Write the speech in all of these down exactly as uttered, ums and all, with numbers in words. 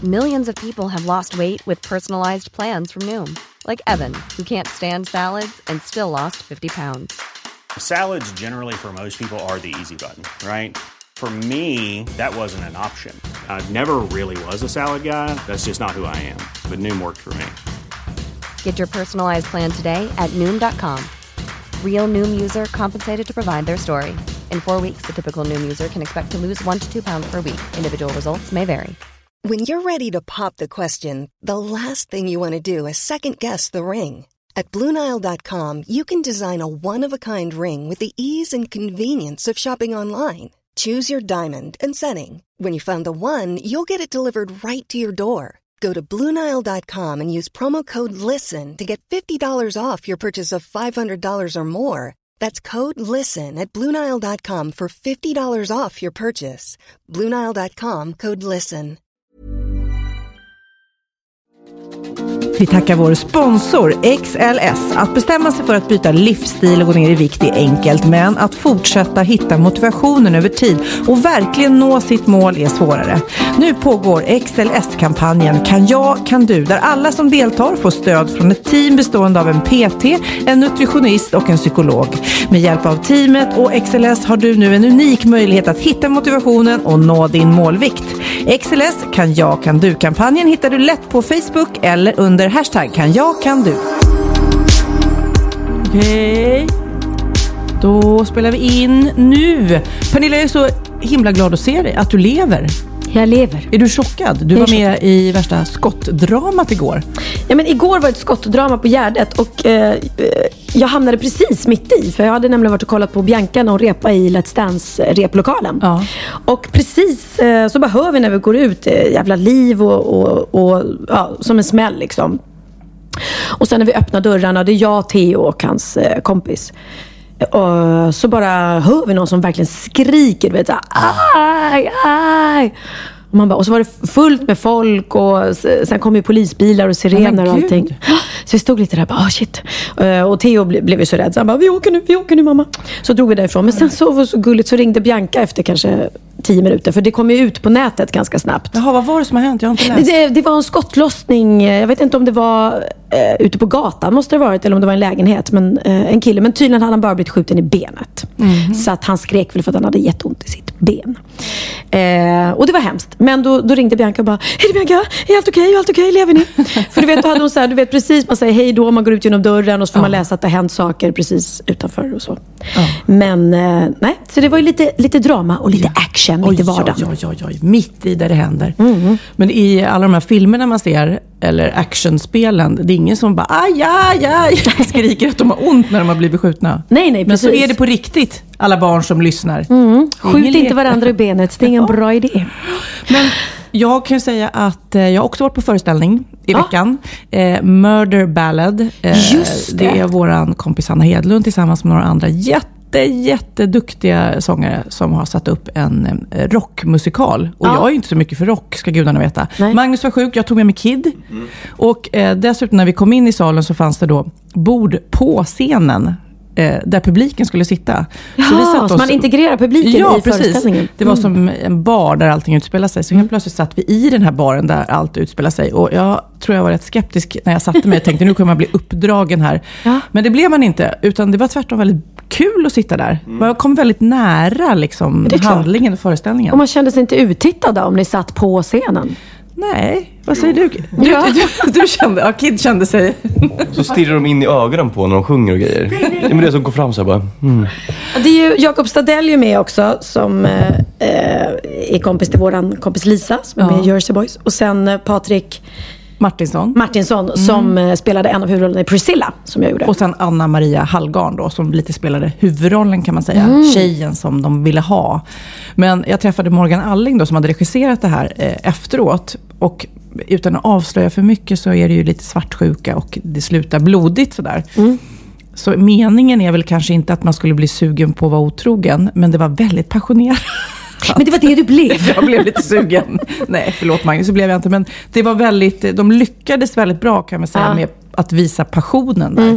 millions of people have lost weight with personalized plans from Noom. Like Evan, who can't stand salads and still lost fifty pounds. Salads generally for most people are the easy button, right? For me, that wasn't an option. I never really was a salad guy. That's just not who I am. But Noom worked for me. Get your personalized plan today at Noom dot com. Real Noom user compensated to provide their story. In four weeks, the typical Noom user can expect to lose one to two pounds per week. Individual results may vary. When you're ready to pop the question, the last thing you want to do is second-guess the ring. At Blue Nile dot com, you can design a one-of-a-kind ring with the ease and convenience of shopping online. Choose your diamond and setting. When you find the one, you'll get it delivered right to your door. Go to Blue Nile dot com and use promo code LISTEN to get fifty dollars off your purchase of five hundred dollars or more. That's code LISTEN at Blue Nile dot com for fifty dollars off your purchase. Blue Nile dot com, code LISTEN. Vi tackar vår sponsor X L S. Att bestämma sig för att byta livsstil och gå ner i vikt är enkelt, men att fortsätta hitta motivationen över tid och verkligen nå sitt mål är svårare. Nu pågår X L S-kampanjen Kan jag, kan du, där alla som deltar får stöd från ett team bestående av en P T, en nutritionist och en psykolog. Med hjälp av teamet och X L S har du nu en unik möjlighet att hitta motivationen och nå din målvikt. X L S Kan jag, kan du-kampanjen hittar du lätt på Facebook eller under hashtag kan jag, kan du. Okej. Då spelar vi in nu. Pernilla, jag är så himla glad att se dig, att du lever. Jag lever. Är du chockad? Du jag var med chockad. I värsta skottdramat igår. Ja, men igår var ett skottdrama på Gärdet och eh, jag hamnade precis mitt i. För jag hade nämligen varit och kollat på Bianca och repa i Let's Dance-replokalen. Ja. Och precis eh, så bara hör vi när vi går ut eh, jävla liv och, och, och ja, som en smäll liksom. Och sen när vi öppnar dörrarna, det är jag, Theo och hans eh, kompis. Och så bara hör vi någon som verkligen skriker, du vet, så aj, aj. Och, man bara, och så var det fullt med folk och sen kom ju polisbilar och sirener och allting. Så vi stod lite där, bara, oh shit. Och Theo ble, blev ju så rädd, så han bara, vi åker nu, vi åker nu mamma. Så drog vi därifrån, men sen så var det så gulligt, så ringde Bianca efter kanske tio minuter, för det kom ju ut på nätet ganska snabbt. Jaha, vad var det som har hänt? Jag har inte läst. Det, det var en skottlossning, jag vet inte om det var eh, ute på gatan måste det ha varit, eller om det var en lägenhet, men eh, en kille, men tydligen hade han bara blivit skjuten i benet. Mm. Så att han skrek väl för att han hade jätteont i sitt ben. Eh, och det var hemskt. Men då, då ringde Bianca och bara, hej Bianca, är allt okej? Är allt okej? Lever ni? För du vet, då hade hon så här, du vet precis, man säger hej då, man går ut genom dörren och så får ja. man läsa att det har hänt saker precis utanför och så. Ja. Men eh, nej, så det var ju lite, lite drama och lite ja. action, lite vardag. Oj, oj, oj, oj, mitt i där det händer. Mm. Men i alla de här filmerna man ser, eller actionspelen, det är ingen som bara aj, aj, aj, skriker att de har ont när de har blivit skjutna. Nej, nej, precis. Men så är det på riktigt, alla barn som lyssnar. Mm. Skjut inte le- varandra i benet, det är ingen bra idé. Men jag kan säga att eh, jag har också varit på föreställning i ja. veckan. Eh, Murder Ballad. Eh, Just det. Det är våran kompis Anna Hedlund tillsammans med några andra jätte jätteduktiga sångare som har satt upp en eh, rockmusikal. Och ja. jag är inte så mycket för rock, ska gudarna veta. Nej. Magnus var sjuk, jag tog med mig Kid. Mm. Och eh, dessutom när vi kom in i salen så fanns det då bord på scenen eh, där publiken skulle sitta. Ja, så vi satt så oss, man integrerar publiken ja, i precis. föreställningen. Det var som en bar där allting utspelar sig. Så helt plötsligt satt vi i den här baren där allt utspelar sig. Och jag tror jag var rätt skeptisk när jag satte mig och tänkte nu kommer man bli uppdragen här. Ja. Men det blev man inte, utan det var tvärtom väldigt kul att sitta där. Mm. Man kom väldigt nära liksom, handlingen och föreställningen. Och man kände sig inte uttittad om ni satt på scenen? Nej, vad säger du? Du, ja. du, du kände, ja, Kid kände sig. Så stirrar de in i ögonen på när de sjunger och grejer. Det är med det som går fram så här bara. Mm. Det är ju Jakob Stadelli med också, som eh, är kompis till våran kompis Lisa, som är ja. med i Jersey Boys. Och sen eh, Patrik Martinsson, Martinsson mm. som eh, spelade en av huvudrollerna i Priscilla, som jag gjorde. Och sen Anna Maria Hallgarn då, som lite spelade huvudrollen kan man säga. Mm. Tjejen som de ville ha. Men jag träffade Morgan Alling då, som hade regisserat det här eh, efteråt. Och utan att avslöja för mycket så är det ju lite svartsjuka och det slutar blodigt sådär. Mm. Så meningen är väl kanske inte att man skulle bli sugen på att vara otrogen, men det var väldigt passionerat. Men det var det du blev. Jag blev lite sugen. Nej, förlåt Magnus, så blev jag inte. Men det var väldigt, de lyckades väldigt bra kan man säga ja. med att visa passionen där. Mm.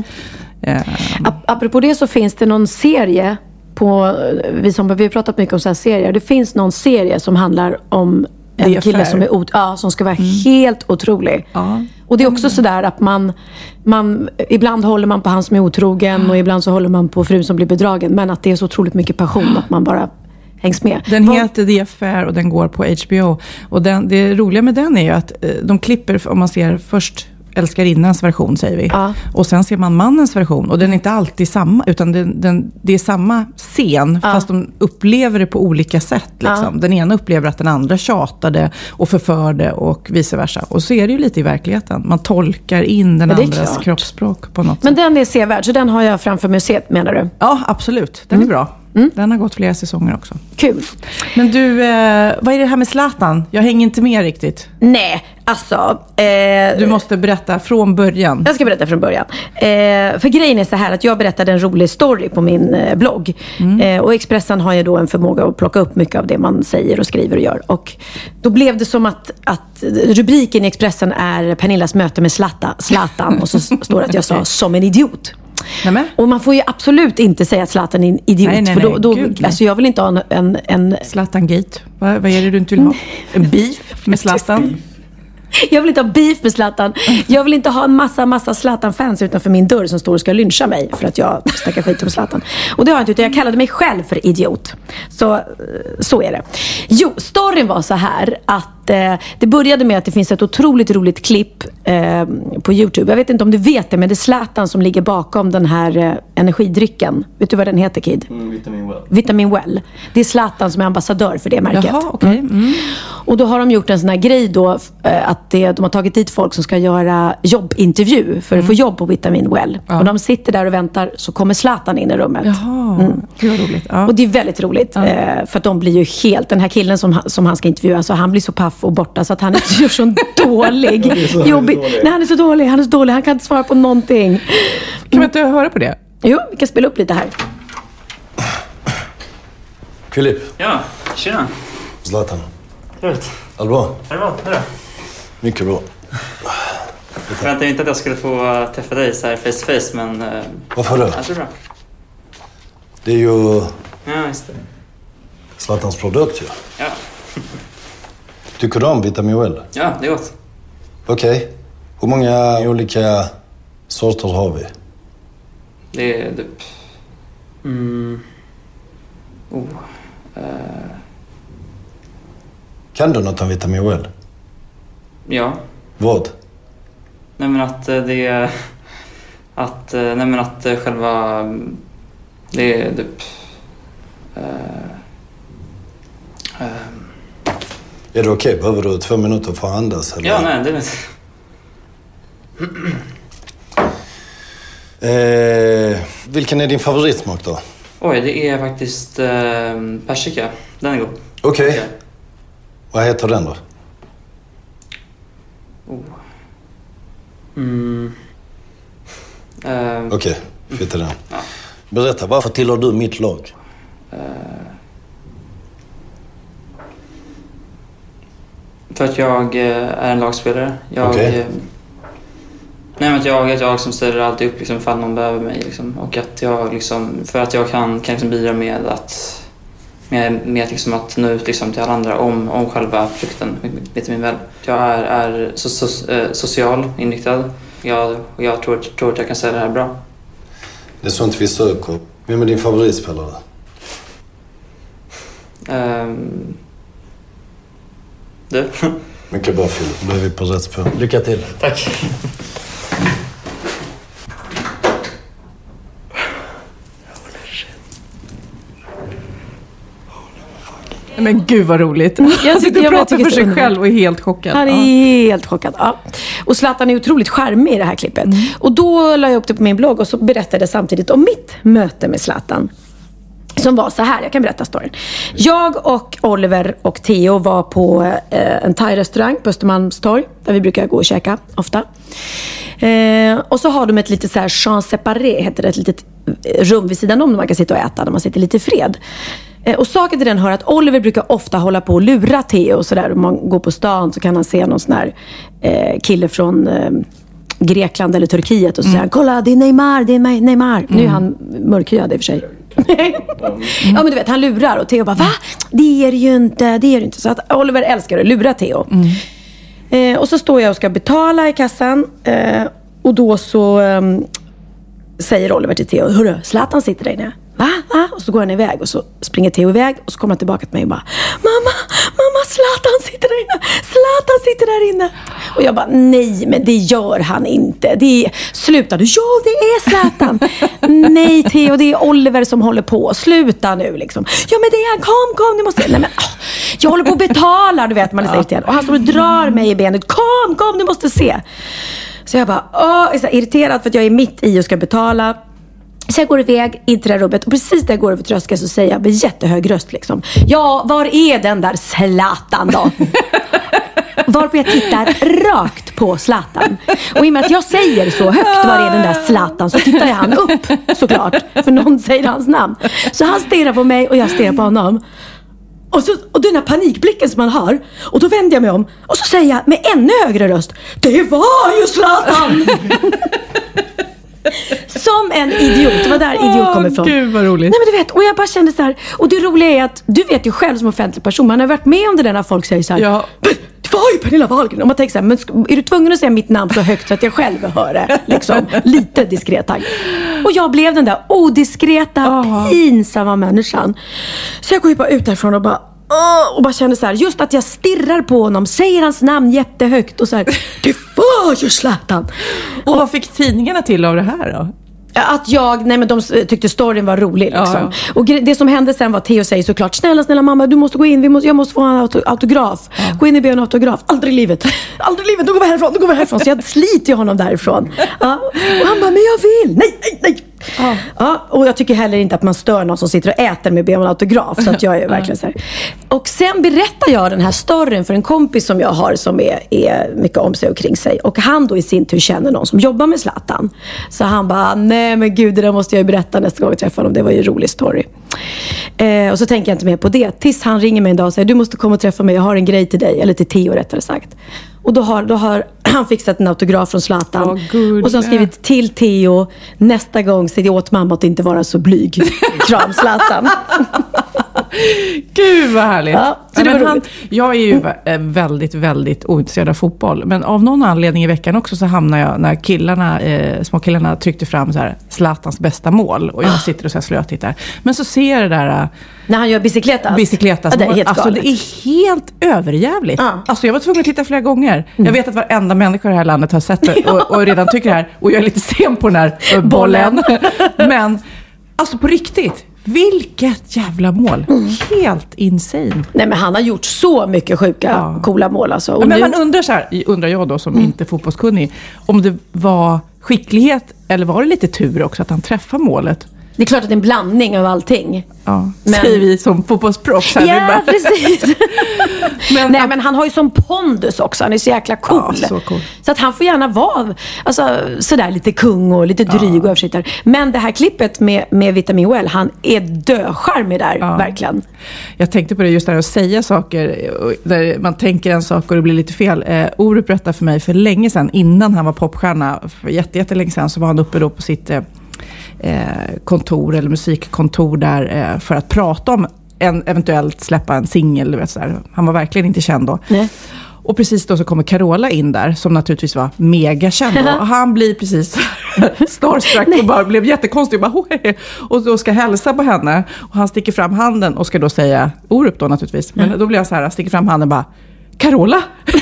Um. Apropå det så finns det någon serie på, vi som vi har pratat mycket om så här serier. Det finns någon serie som handlar om en kille som, är ot- ja, som ska vara mm. helt otrolig. Ja. Och det är också sådär att man, man ibland håller man på han som är otrogen ja. och ibland så håller man på frun som blir bedragen. Men att det är så otroligt mycket passion ja. att man bara hängs med. Den Vad... heter The Affair och den går på H B O. Och den, det roliga med den är ju att de klipper, om man ser först älskarinnans version säger vi. Ja. Och sen ser man mannens version. Och den är inte alltid samma. Utan den, den, det är samma scen. Ja. Fast de upplever det på olika sätt. Liksom. Ja. Den ena upplever att den andra tjatade och förförde och vice versa. Och så är det ju lite i verkligheten. Man tolkar in den ja, andras klart. kroppsspråk på något Men sätt. den är sevärd. Så den har jag framför mig sett, menar du? Ja, absolut. Den mm. är bra. Mm. Den har gått flera säsonger också. Kul. Men du, eh, vad är det här med Zlatan? Jag hänger inte med riktigt. Nej, alltså... Eh, du måste berätta från början. Jag ska berätta från början. Eh, för grejen är så här att jag berättade en rolig story på min eh, blogg. Mm. Eh, och Expressen har ju då en förmåga att plocka upp mycket av det man säger och skriver och gör. Och då blev det som att, att rubriken i Expressen är Pernillas möte med Zlatan. Zlatan och så står det att jag sa som en idiot. Nämen. Och man får ju absolut inte säga att Zlatan är en idiot. Nej, nej, nej. För då, då, Gud, alltså jag vill inte ha en... en Zlatan-gate. Vad, vad är det du inte vill ha? En beef med Zlatan? Jag vill inte ha beef med Zlatan. Jag vill inte ha en massa, massa Zlatan-fans utanför min dörr som står och ska lyncha mig för att jag snackar skit om Zlatan. Och det har jag inte, utan jag kallade mig själv för idiot. Så, så är det. Jo, storyn var så här att eh, det började med att det finns ett otroligt roligt klipp eh, på YouTube. Jag vet inte om du vet det, men det är Zlatan som ligger bakom den här eh, energidrycken. Vet du vad den heter, Kid? Mm, Vitamin Well. Vitamin Well. Det är Zlatan som är ambassadör för det märket. Jaha, okej. Okay. Mm. Och då har de gjort en sån här grej då eh, att det, de har tagit dit folk som ska göra jobbintervju för att mm. få jobb på Vitamin Well. Ja. Och de sitter där och väntar, så kommer Zlatan in i rummet. Jaha, mm. det var roligt. Ja. Och det är väldigt roligt. Ja. Eh, för att de blir ju helt, den här killen som, som han ska intervjua, alltså han blir så paff och borta så att han är så dålig. är så Jobbig. Dålig. Nej, han är så dålig, han är så dålig, han kan inte svara på någonting. Kan man inte höra på det? Jo, vi kan spela upp lite här. Filip. Ja, tjena. Zlatan. Trevligt. Allt bra? Är det bra? Är det? Mycket bra. Jag förväntade inte att jag skulle få träffa dig så här face to face, men... Varför det? Ja, det är bra. Det är ju... Ja, just det. Zlatans produkt, ja. Ja. Tycker du om Vitamin Well? Ja, det är gott. Okej. Okay. Hur många olika sorter har vi? Det är typ... Mm... Oh... Uh... Kan du något om Vitamin Well? Ja. Vad? Nej men att det är... Att... Nej men att själva... Det är typ... Uh... Uh... Är det okej? Okay? Behöver du två minuter för att andas? Eller? Ja, nej, det är inte... eh, vilken är din favoritsmak då? Oj, det är faktiskt eh, persika. Den är god. Okej. Okay. Vad heter den då? Oh. Mm. Uh, Okej, okay, fitta den. Ja. Berätta, varför tillhör du mitt lag? Uh, för att jag uh, är en lagspelare. Jag, okay. uh, nej, men att jag är ett jag som ställer alltid upp liksom, ifall någon behöver mig. Liksom. Och att jag, liksom, för att jag kan, kan liksom bidra med att, med, med liksom, att nå ut liksom, till alla andra om, om själva frukten. Vitamin Well. Jag är, är so, so, uh, social inriktad. Jag, jag tror, tror att jag kan säga det här bra. Det är sånt vi söker. Vem är din favoritspelare? Um, du? Mycket bra, Filip. Då är vi på rätt spår. Lycka till. Tack. Men gud vad roligt. Jag sitter och pratar för sig själv och är helt chockad. Han är ja. helt chockad, ja. Och Zlatan är otroligt charmig i det här klippet. Mm. Och då la jag upp det på min blogg och så berättade jag samtidigt om mitt möte med Zlatan. Som var så här, jag kan berätta storyn. Jag och Oliver och Theo var på eh, en thai-restaurang på Östermalmstorg. Där vi brukar gå och käka ofta. Eh, och så har de ett litet så här champs séparés, heter det, ett litet rum vid sidan om där man kan sitta och äta. Där man sitter lite i fred. Eh, och saken till den hör att Oliver brukar ofta hålla på och lura Theo. Och så där, om man går på stan så kan han se någon sån här eh, kille från... Eh, Grekland eller Turkiet och så säger han, kolla det är Neymar, det är Neymar. Mm. Nu är han mörkhyad i och för sig. Mm. Ja, men du vet, han lurar och Theo bara, va? Det är det ju inte, det är det inte. Så att Oliver älskar att lura Theo. Mm. Eh, och så står jag och ska betala i kassan. Eh, och då så eh, säger Oliver till Theo, hörru, Zlatan sitter där inne. Va? Va? Och så går han iväg och så springer Theo iväg och så kommer han tillbaka till mig och bara, mamma, mamma, Zlatan sitter där inne. Zlatan sitter där inne. Och jag bara, nej, men det gör han inte. Det är, sluta du. Ja, det är Zlatan. Nej, Theo, det är Oliver som håller på. Sluta nu liksom. Ja, men det är han. Kom, kom, ni måste. Nej, men åh, jag håller på att betala, du vet, man säger till. Och han står och drar mig i benet. Kom, kom, du måste se. Så jag bara, åh, jag är så irriterad för att jag är mitt i och ska betala. Så jag går iväg in till det här rummet och precis där jag går över tröskeln så säger jag med jättehög röst liksom, ja, var är den där Zlatan då? Varpå jag tittar rakt på Zlatan. Och i och med att jag säger så högt, var är den där Zlatan, så tittar jag han upp såklart, för någon säger hans namn. Så han stirrar på mig och jag stirrar på honom. Och, så, och den här panikblicken som man har. Och då vänder jag mig om och så säger jag med ännu högre röst, det var ju Zlatan! Som en idiot. Det var där idiot kommer ifrån. Gud vad roligt. Nej, men du vet, och jag bara kände så här. Och det roliga är att du vet ju själv som offentlig person, man har varit med om det där när folk säger så här, ja. Det var ju Pernilla Wahlgren. Och man tänker så här, men är du tvungen att säga mitt namn så högt så att jag själv hör det? Liksom, lite diskret tack. Och jag blev den där odiskreta, oh. pinsamma människan. Så jag går ju bara ut därifrån och bara och bara känner så här, just att jag stirrar på honom, säger hans namn jättehögt och så här, det var ju Zlatan. Och, och vad fick tidningarna till av det här då? Att jag, nej men de tyckte storyn var rolig liksom. Ja, ja. Och det som hände sen var att Theo säger såklart, snälla, snälla mamma, du måste gå in, vi måste, jag måste få en auto, autograf. Ja. Gå in och be en autograf. Aldrig i livet. Aldrig i livet, då går vi härifrån, då går vi härifrån. Så jag sliter honom därifrån. Ja. Och han bara, men jag vill. Nej, nej, nej. Ja. Ja, och jag tycker heller inte att man stör någon som sitter och äter med be om en autograf. Så att jag är verkligen så här. Och sen berättar jag den här storyn för en kompis som jag har som är, är mycket om sig och kring sig. Och han då i sin tur känner någon som jobbar med Zlatan. Så han bara, nej men gud, det där måste jag ju berätta nästa gång jag träffar honom. Det var ju en rolig story. Eh, och så tänker jag inte mer på det. Tills han ringer mig en dag och säger, du måste komma och träffa mig, jag har en grej till dig. Eller till Theo rättare sagt. Och då har, då har han fixat en autograf från Zlatan. Oh, och så har han skrivit till Theo, nästa gång säger jag åt mamma att inte vara så blyg. Kram Zlatan. Gud vad härligt. Ja, så det men var han, jag är ju väldigt, väldigt ointresserad av fotboll. Men av någon anledning i veckan också så hamnar jag när killarna, eh, små killarna tryckte fram så här, Zlatans bästa mål. Och jag ah. sitter och så här slötittar. Men så ser jag det där... Uh, när han gör bicicletas. Bicicletas. Ja, det är helt alltså galet. det är helt överjävligt. Ah. Alltså jag var tvungen att titta flera gånger. Mm. Jag vet att varenda människa i det här landet har sett det och, och redan tycker det här. Och jag är lite sen på den här bollen. Men alltså på riktigt. Vilket jävla mål. Mm. Helt insane. Nej, men han har gjort så mycket sjuka, ja. coola mål. Alltså. Och men nu... man undrar så här, undrar jag då som mm. inte är fotbollskunnig, om det var skicklighet eller var det lite tur också att han träffade målet? Det är klart att det är en blandning av allting. Ja, men... säger vi som fotbollsproffs här. Ja, bara... precis. men, Nej, men han har ju som pondus också. Han är så jäkla cool. Ja, så cool. Så att han får gärna vara alltså, sådär lite kung och lite dryg ja. och översittare. Men det här klippet med, med Vitamin Well, han är döcharmig där, ja. verkligen. Jag tänkte på det just där att säga saker där man tänker en sak och det blir lite fel. Eh, Orup berättade för mig för länge sedan, innan han var popstjärna, för jätte, jättelänge sedan, så var han uppe då på sitt... Eh, Eh, kontor eller musikkontor där eh, för att prata om en, eventuellt släppa en singel, du vet, så där. Han var verkligen inte känd då. Nej. Och precis då så kommer Carola in där som naturligtvis var mega känd då. Och han blir precis starstruck och bara blev jättekonstig och bara och då ska hälsa på henne och han sticker fram handen och ska då säga Orup då naturligtvis. Men mm. då blir han så här, sticker fram handen och bara Carola.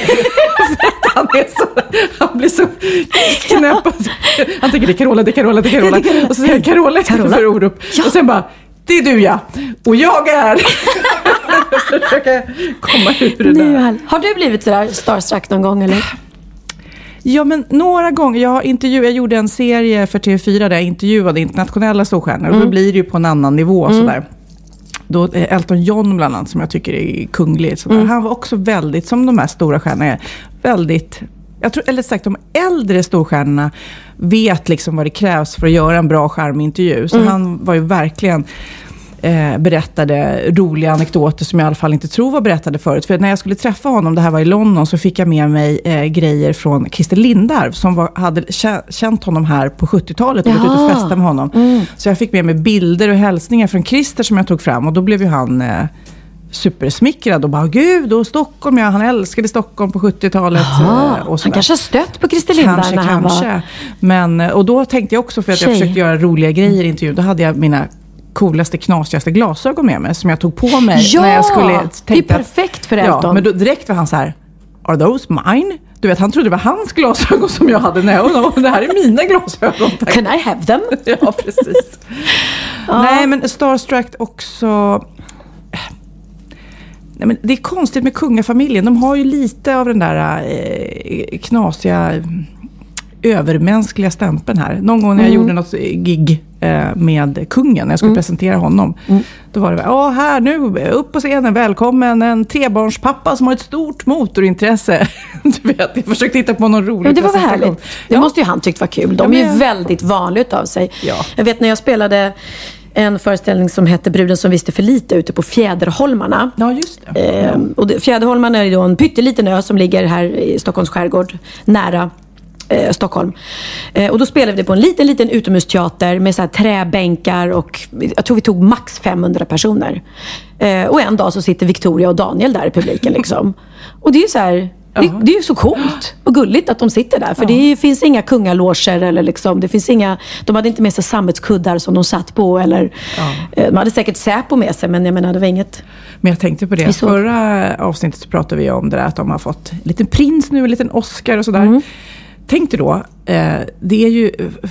han, är så, han blir så knäpp. Han tänker det är Carola, det är Carola, det är Carola. Och så säger Carola efter för Orup. Ja. Och sen bara, det är du ja. Och jag är. Försöka komma ur det där. Har du blivit sådär starstruck någon gång eller? Ja, men några gånger. Jag, intervju, jag gjorde en serie för T V fyra där jag intervjuade internationella storstjärnor. Mm. Och då blir det ju på en annan nivå mm. sådär. Då Elton John bland annat som jag tycker är kunglig. Mm. Han var också väldigt, som de här stora stjärnorna är, väldigt, jag tror, eller sagt de äldre storstjärnorna vet liksom vad det krävs för att göra en bra skärmintervju. Så mm. han var ju verkligen eh, berättade roliga anekdoter som jag i alla fall inte tror var berättade förut. För när jag skulle träffa honom, det här var i London, så fick jag med mig eh, grejer från Christer Lindarw som var, hade känt honom här på sjuttiotalet och gått ut och festat med honom. Mm. Så jag fick med mig bilder och hälsningar från Christer som jag tog fram, och då blev ju han eh, supersmickrad och bara, gud, och Stockholm, ja, han älskade Stockholm på sjuttiotalet. Aha, och han kanske har stött på Christer Lindarw kanske, när han kanske. var... Men, och då tänkte jag också, för att Tjej. jag försökte göra roliga grejer i intervjun, då hade jag mina coolaste, knasigaste glasögon med mig som jag tog på mig ja, när jag skulle... det är perfekt för Elton. Ja, men då direkt var han så här, are those mine? Du vet, han trodde det var hans glasögon som jag hade. Nej, och det här är mina glasögon. Tack. Can I have them? Ja, precis. Ja. Nej, men Starstruck också... Nej, men det är konstigt med kungafamiljen. De har ju lite av den där eh, knasiga, övermänskliga stämpeln här. Någon gång när jag mm. gjorde något gig eh, med kungen, när jag skulle mm. presentera honom, mm. då var det, ja, här nu, upp på scenen, välkommen en trebarnspappa som har ett stort motorintresse. Du vet, jag försökte hitta på någon rolig men det var väl härligt. Det ja. måste ju han tyckt var kul. De ja, men... är ju väldigt vanligt av sig. Ja. Jag vet när jag spelade en föreställning som hette Bruden som visste för lite ute på Fjäderholmarna. Ja, just det. Eh, och det, Fjäderholmarna är då en pytteliten ö som ligger här i Stockholms skärgård, nära eh, Stockholm. Eh, och då spelade vi på en liten, liten utomhusteater med så här träbänkar och jag tror vi tog max femhundra personer. Eh, och en dag så sitter Victoria och Daniel där i publiken liksom. Och det är ju så här... Det, det är ju så coolt och gulligt att de sitter där. För ja. det finns inga kungaloger eller liksom, det finns inga, de hade inte med sig sammetskuddar som de satt på. Eller, ja. De hade säkert Säpo med sig, men jag menar, det var inget. Men jag tänkte på det. Förra avsnittet så pratade vi om det där att de har fått en liten prins nu, en liten Oscar och sådär. Mm. Tänkte då, eh, det är ju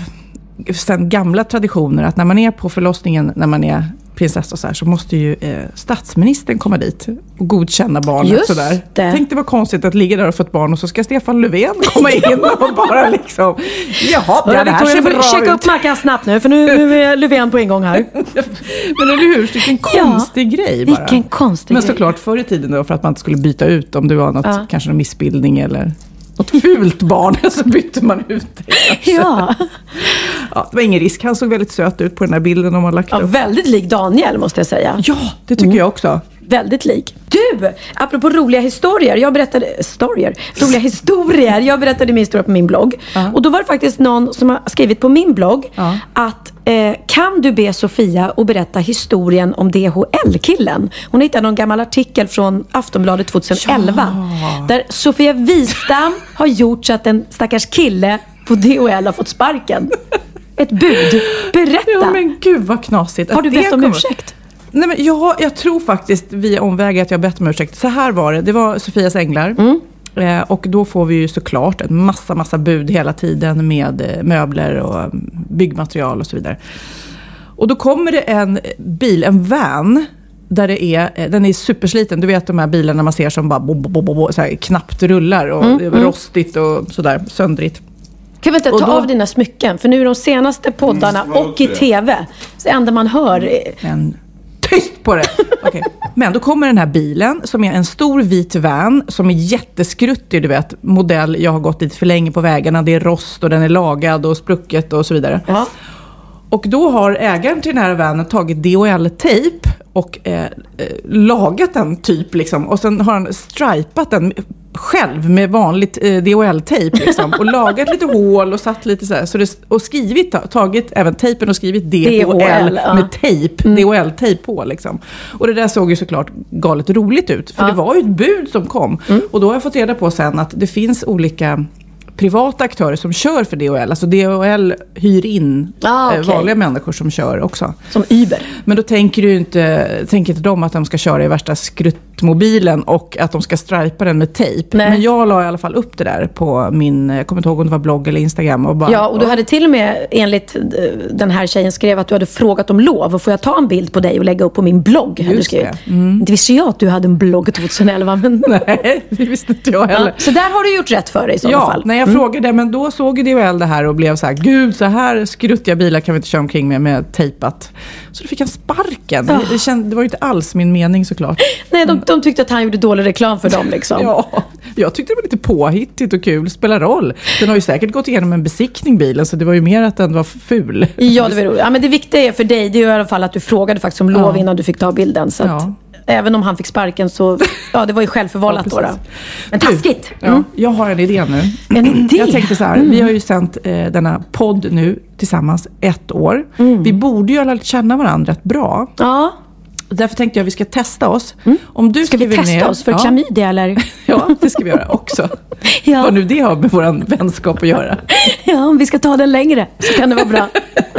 sen gamla traditioner att när man är på förlossningen, när man är prinsessa så här, så måste ju eh, statsministern komma dit och godkänna barnet. Just sådär. Det. Tänk det var konstigt att ligga där och få ett barn och så ska Stefan Löfven komma in och bara liksom, jaha, det, det här ser bra ut. Checka upp marken snabbt nu, för nu, nu är Löfven på en gång här. Men eller hur, vilken konstig ja, grej bara. Vilken konstig Men grej. såklart förr i tiden då, för att man inte skulle byta ut om det var något, ja. kanske någon missbildning eller något fult barn, så bytte man ut det. Ja. Ja, det var ingen risk. Han såg väldigt söt ut på den här bilden de har lagt ja, upp. Väldigt lik Daniel, måste jag säga. Ja, det tycker mm. jag också. Väldigt lik. Du, apropå roliga historier. Jag berättade, historier, roliga historier. Jag berättade min historia på min blogg. Uh-huh. Och då var det faktiskt någon som har skrivit på min blogg uh-huh. att eh, kan du be Sofia att berätta historien om D H L-killen? Hon hittade någon gammal artikel från Aftonbladet tjugoelva. Ja. Där Sofia Wistam har gjort så att en stackars kille på D H L har fått sparken. Ett bud. Berätta. Ja, men gud vad knasigt. Har du bett om kommer... ursäkt? Nej, men jag, jag tror faktiskt via omvägar att jag bett om ursäkt. Så här var det. Det var Sofias änglar. Mm. Eh, och då får vi ju såklart en massa, massa bud hela tiden med eh, möbler och byggmaterial och så vidare. Och då kommer det en bil, en van, där det är, den är supersliten. Du vet de här bilarna man ser som bara bo, bo, bo, bo, så här, knappt rullar och mm, mm. rostigt och sådär, söndrigt. Kan vi inte ta då, av dina smycken? För nu är de senaste poddarna mm, och i tv så enda man hör en tyst på det. Okay. Men då kommer den här bilen som är en stor vit van som är jätteskruttig, du vet, modell. Jag har gått dit för länge på vägarna. Det är rost och den är lagad och sprucket och så vidare. Ja. Och då har ägaren till den här vanen tagit D H L-tejp och eh, lagat den typ liksom. Och sen har han stripat den själv med vanligt eh, D H L-tejp liksom. Och lagat lite hål och satt lite så här. Så det, och skrivit, tagit även tejpen och skrivit D H L, D H L ja. Med tejp, mm. D H L-tejp på liksom. Och det där såg ju såklart galet roligt ut. För ja. Det var ju ett bud som kom. Mm. Och då har jag fått reda på sen att det finns olika privata aktörer som kör för D H L. Alltså D H L hyr in ah, okay. vanliga människor som kör också. Som Uber. Men då tänker du inte, tänker inte de att de ska köra i värsta skruttmobilen och att de ska stripa den med tejp. Nej. Men jag la i alla fall upp det där på min, jag kommer inte ihåg om det var blogg eller Instagram. Och bara, ja, och du hade till och med, enligt den här tjejen skrev att du hade frågat om lov. Och får jag ta en bild på dig och lägga upp på min blogg? Just det. Mm. Inte visste jag att du hade en blogg tjugoelva. Men... Nej, det visste inte jag heller. Ja, så där har du gjort rätt för dig i sådana ja, fall. Nej, jag mm. frågade, men då såg ju D H L det här och blev så här, gud, så här skruttiga bilar kan vi inte köra omkring med, med tejpat. Så då fick han sparken. Oh. Det, det, känd, det var ju inte alls min mening såklart. Nej, de de tyckte att han gjorde dålig reklam för dem liksom. Ja, jag tyckte det var lite påhittigt och kul. Spelar roll. Den har ju säkert gått igenom en besiktning, bilen, så det var ju mer att den var ful. Ja, det var roligt. Ja, men det viktiga är för dig, det är ju i alla fall att du frågade faktiskt om lov ja. innan du fick ta bilden. Så att, ja. även om han fick sparken så, ja, det var ju självförvållat ja, då, då. Men taskigt. Mm. Ja, jag har en idé nu. En idé? Jag tänkte så här, mm. vi har ju sänt eh, denna podd nu tillsammans ett år. Mm. Vi borde ju lära känna varandra rätt bra. Ja. Därför tänkte jag att vi ska testa oss. Mm. Om du ska vi testa ner, oss för ja. klamydia eller? Ja, det ska vi göra också. Ja. Vad nu det har med vår vänskap att göra. Ja, om vi ska ta den längre så kan det vara bra.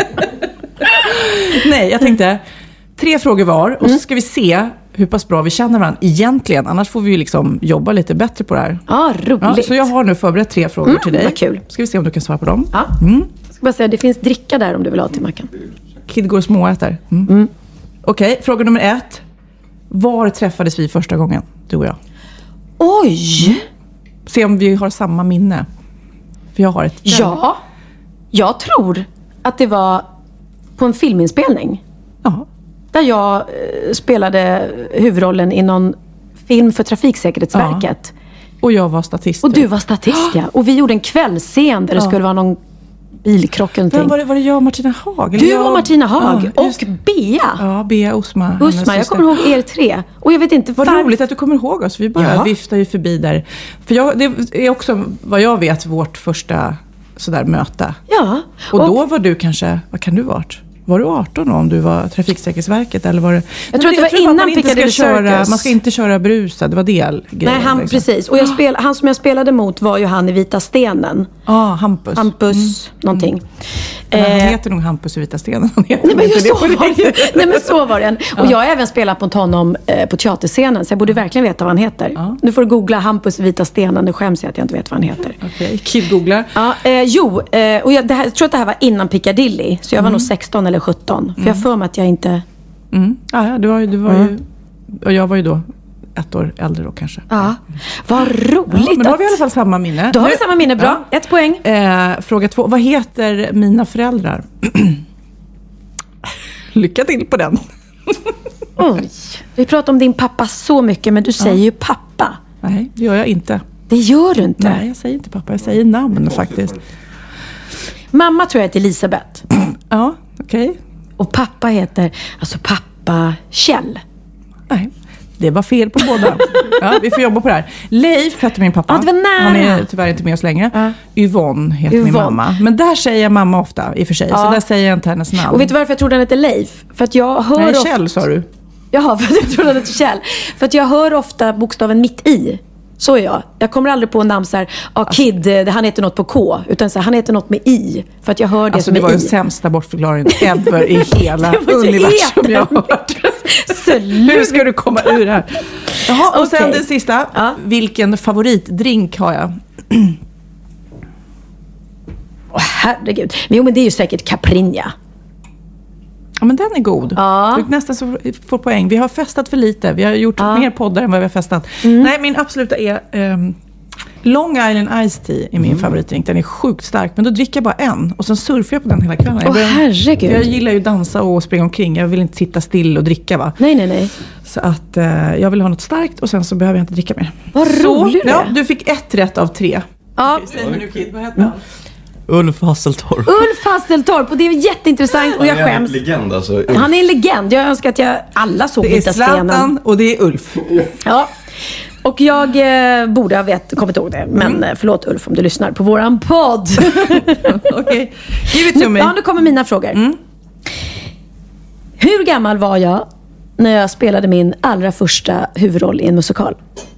Nej, jag tänkte tre frågor var och så ska vi se hur pass bra vi känner varandra egentligen. Annars får vi ju liksom jobba lite bättre på det här. Ja, roligt. Ja, så jag har nu förberett tre frågor mm, till dig. Vad kul. Ska vi se om du kan svara på dem. Ja. Mm. Jag ska bara säga, det finns dricka där om du vill ha till mackan. Kid går småäter. Mm. Mm. Okej, okay, fråga nummer ett. Var träffades vi första gången, du och jag? Oj! Mm. Se om vi har samma minne. För jag har ett... Ja, jag tror att det var på en filminspelning. Ja. Där jag eh, spelade huvudrollen i någon film för Trafiksäkerhetsverket. Ja. Och jag var statist. Och du var statist, ja. Och vi gjorde en kvällsscen där ja. det skulle vara någon bilkrock. Men var det, var det jag och Martina Haag? Du jag... och Martina Haag. Ja, och Bea. Ja, Bea Osma. Osma, jag kommer ihåg er tre. Och jag vet inte vad var... roligt att du kommer ihåg oss. Vi bara ja. viftar ju förbi där. För jag, det är också, vad jag vet, vårt första sådär möte. Ja. Och, och då var du kanske, vad kan du varit? Var du arton om du var Trafiksäkerhetsverket eller var det? Jag tror Nej, att det var innan Piccadilly Circus. Man ska inte köra brusad, det var det grejen. Nej, han, liksom. precis. Och jag spel, han som jag spelade mot var ju han i Vita stenen. Ja, ah, Hampus. Hampus, mm. någonting. Mm. Han heter nog Hampus i Vita stenen. Nej, men just så var det. Nej, men så var det. Och ja. jag har även spelat mot honom eh, på teaterscenen. Så jag borde verkligen veta vad han heter. Ja. Nu får du googla Hampus i Vita stenen. Nu skäms jag att jag inte vet vad han heter. Okej, okay. Kid googlar. Ja, eh, jo, eh, och jag, det här, jag tror att det här var innan Piccadilly. Så jag var mm. nog sexton eller sjutton. För mm. jag för mig att jag inte... Mm. Ah, ja, du var, du var mm. ju... Och jag var ju då ett år äldre då kanske. Ja, vad roligt. Ja, men då har vi i alla fall samma minne. Då har vi samma minne, bra. Ja. Ett poäng. Eh, fråga två. Vad heter mina föräldrar? Lycka till på den. Oj. Vi pratar om din pappa så mycket, men du säger ja. ju pappa. Nej, det gör jag inte. Det gör du inte? Nej, jag säger inte pappa. Jag säger namn faktiskt. Mamma tror jag heter Elisabeth. Ja, okej. Okay. Och pappa heter, alltså pappa Kjell. Nej, det var fel på båda. Ja, vi får jobba på det här. Leif heter min pappa. Ja, det var nära. Han är tyvärr inte med oss längre. Ja. Yvonne heter Yvonne. min mamma. Men där säger jag mamma ofta, i och för sig. Ja. Så där säger jag inte hennes namn. Och vet du varför jag tror den heter Leif? För att jag hör Nej, ofta... Kjell sa du. Jaha, för att jag tror den heter Kjell. För att jag hör ofta bokstaven mitt i. Så är jag. Jag kommer aldrig på en namn så här, ah, Kid, alltså, han heter något på K. Utan så här, han heter något med I. För att jag hör det alltså, som är i. Det var den sämsta bortförklaringen ever i hela universum jag har hört. Hur ska du komma ur det här? Jaha, och okay. sen den sista. Ja. Vilken favoritdrink har jag? Åh, herregud. Men, jo, men det är ju säkert Caprinja. Ja, men den är god. Ja. Du nästan så får poäng. Vi har festat för lite. Vi har gjort ja. mer poddar än vad vi har festat. Mm. Nej, min absoluta är um, Long Island Iced Tea är min mm. favoritdrink. Den är sjukt stark. Men då dricker jag bara en. Och sen surfar jag på den hela kvällen. Åh, herregud. Jag gillar ju dansa och springa omkring. Jag vill inte sitta still och dricka, va? Nej, nej, nej. Så att uh, jag vill ha något starkt. Och sen så behöver jag inte dricka mer. Vad roligt. Ja, du fick ett rätt av tre. Ja. Okej, säg mig nu, Kid. Vad heter han? Ulf Hasseltorp. Ulf Hasseltorp, och det är jätteintressant och jag skäms. Han är en legend alltså. Ulf. Han är en legend. Jag önskar att jag alla såg Vita stenen. Det är Zlatan och det är Ulf. Ja. Och jag eh, borde ha vet, kommit ihåg det. Men mm. förlåt Ulf om du lyssnar på våran podd. Okej, okay. Give it to me. Ja, nu kommer mina frågor. Mm. Hur gammal var jag när jag spelade min allra första huvudroll i en musikal?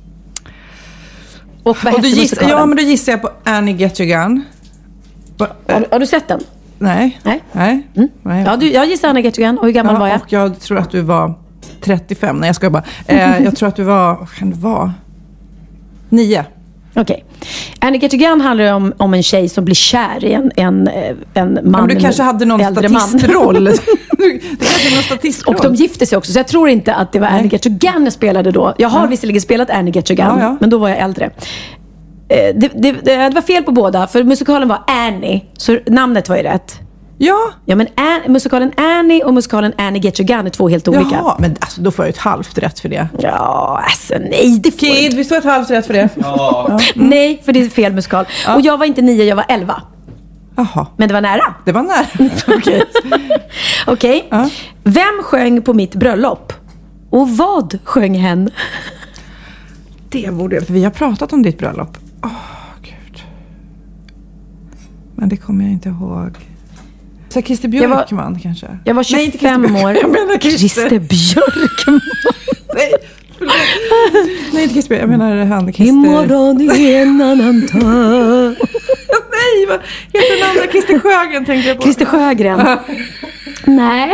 Och vad och hette musikalen? Ja, men då gissar jag på Annie Get Your Gun. Har, har du sett den? Nej. Nej. Nej. Mm. Nej. Ja, du, jag gissar Annie Get Your Gun. Och hur gammal ja, var jag? Och jag tror att du var trettiofem. Nej, jag ska bara. Eh, jag tror att du var, vad kan du vara? Nio. Okej. Okay. Annie Get Your Gun handlar om, om en tjej som blir kär i en, en, en man. Men du kanske hade någon statistroll. det kanske någon statistroll. Och de gifte sig också. Så jag tror inte att det var Nej. Annie Get Your Gun jag spelade då. Jag har ja. visserligen spelat Annie Get Your Gun. Ja, ja. Men då var jag äldre. Det, det, det, det var fel på båda. För musikalen var Annie. Så namnet var ju rätt. Ja. Ja, men An- musikalen Annie och musikalen Annie Get Your Gun är två helt olika. Jaha, men alltså, då får jag ett halvt rätt för det. Ja, alltså nej. Det får Kid, inte. vi står ett halvt rätt för det. Ja. Ja. Mm. Nej, för det är fel musikal. Ja. Och jag var inte nio, jag var elva. Jaha. Men det var nära. Det var nära. Okej. Okej. Ja. Vem sjöng på mitt bröllop? Och vad sjöng hen? Det borde jag, för vi har pratat om ditt bröllop. Åh, gud. Men det kommer jag inte ihåg. Så Christer Björkman var, kanske? Jag var tjugofem Nej, år. Jag menar Christer Björkman. Nej, förlåt. Nej, inte Christer Björkman. Jag menar han Christer. Imorgon är en annan dag. Nej, vad heter den andra? Christer Sjögren tänkte jag på. Christer Sjögren. Nej.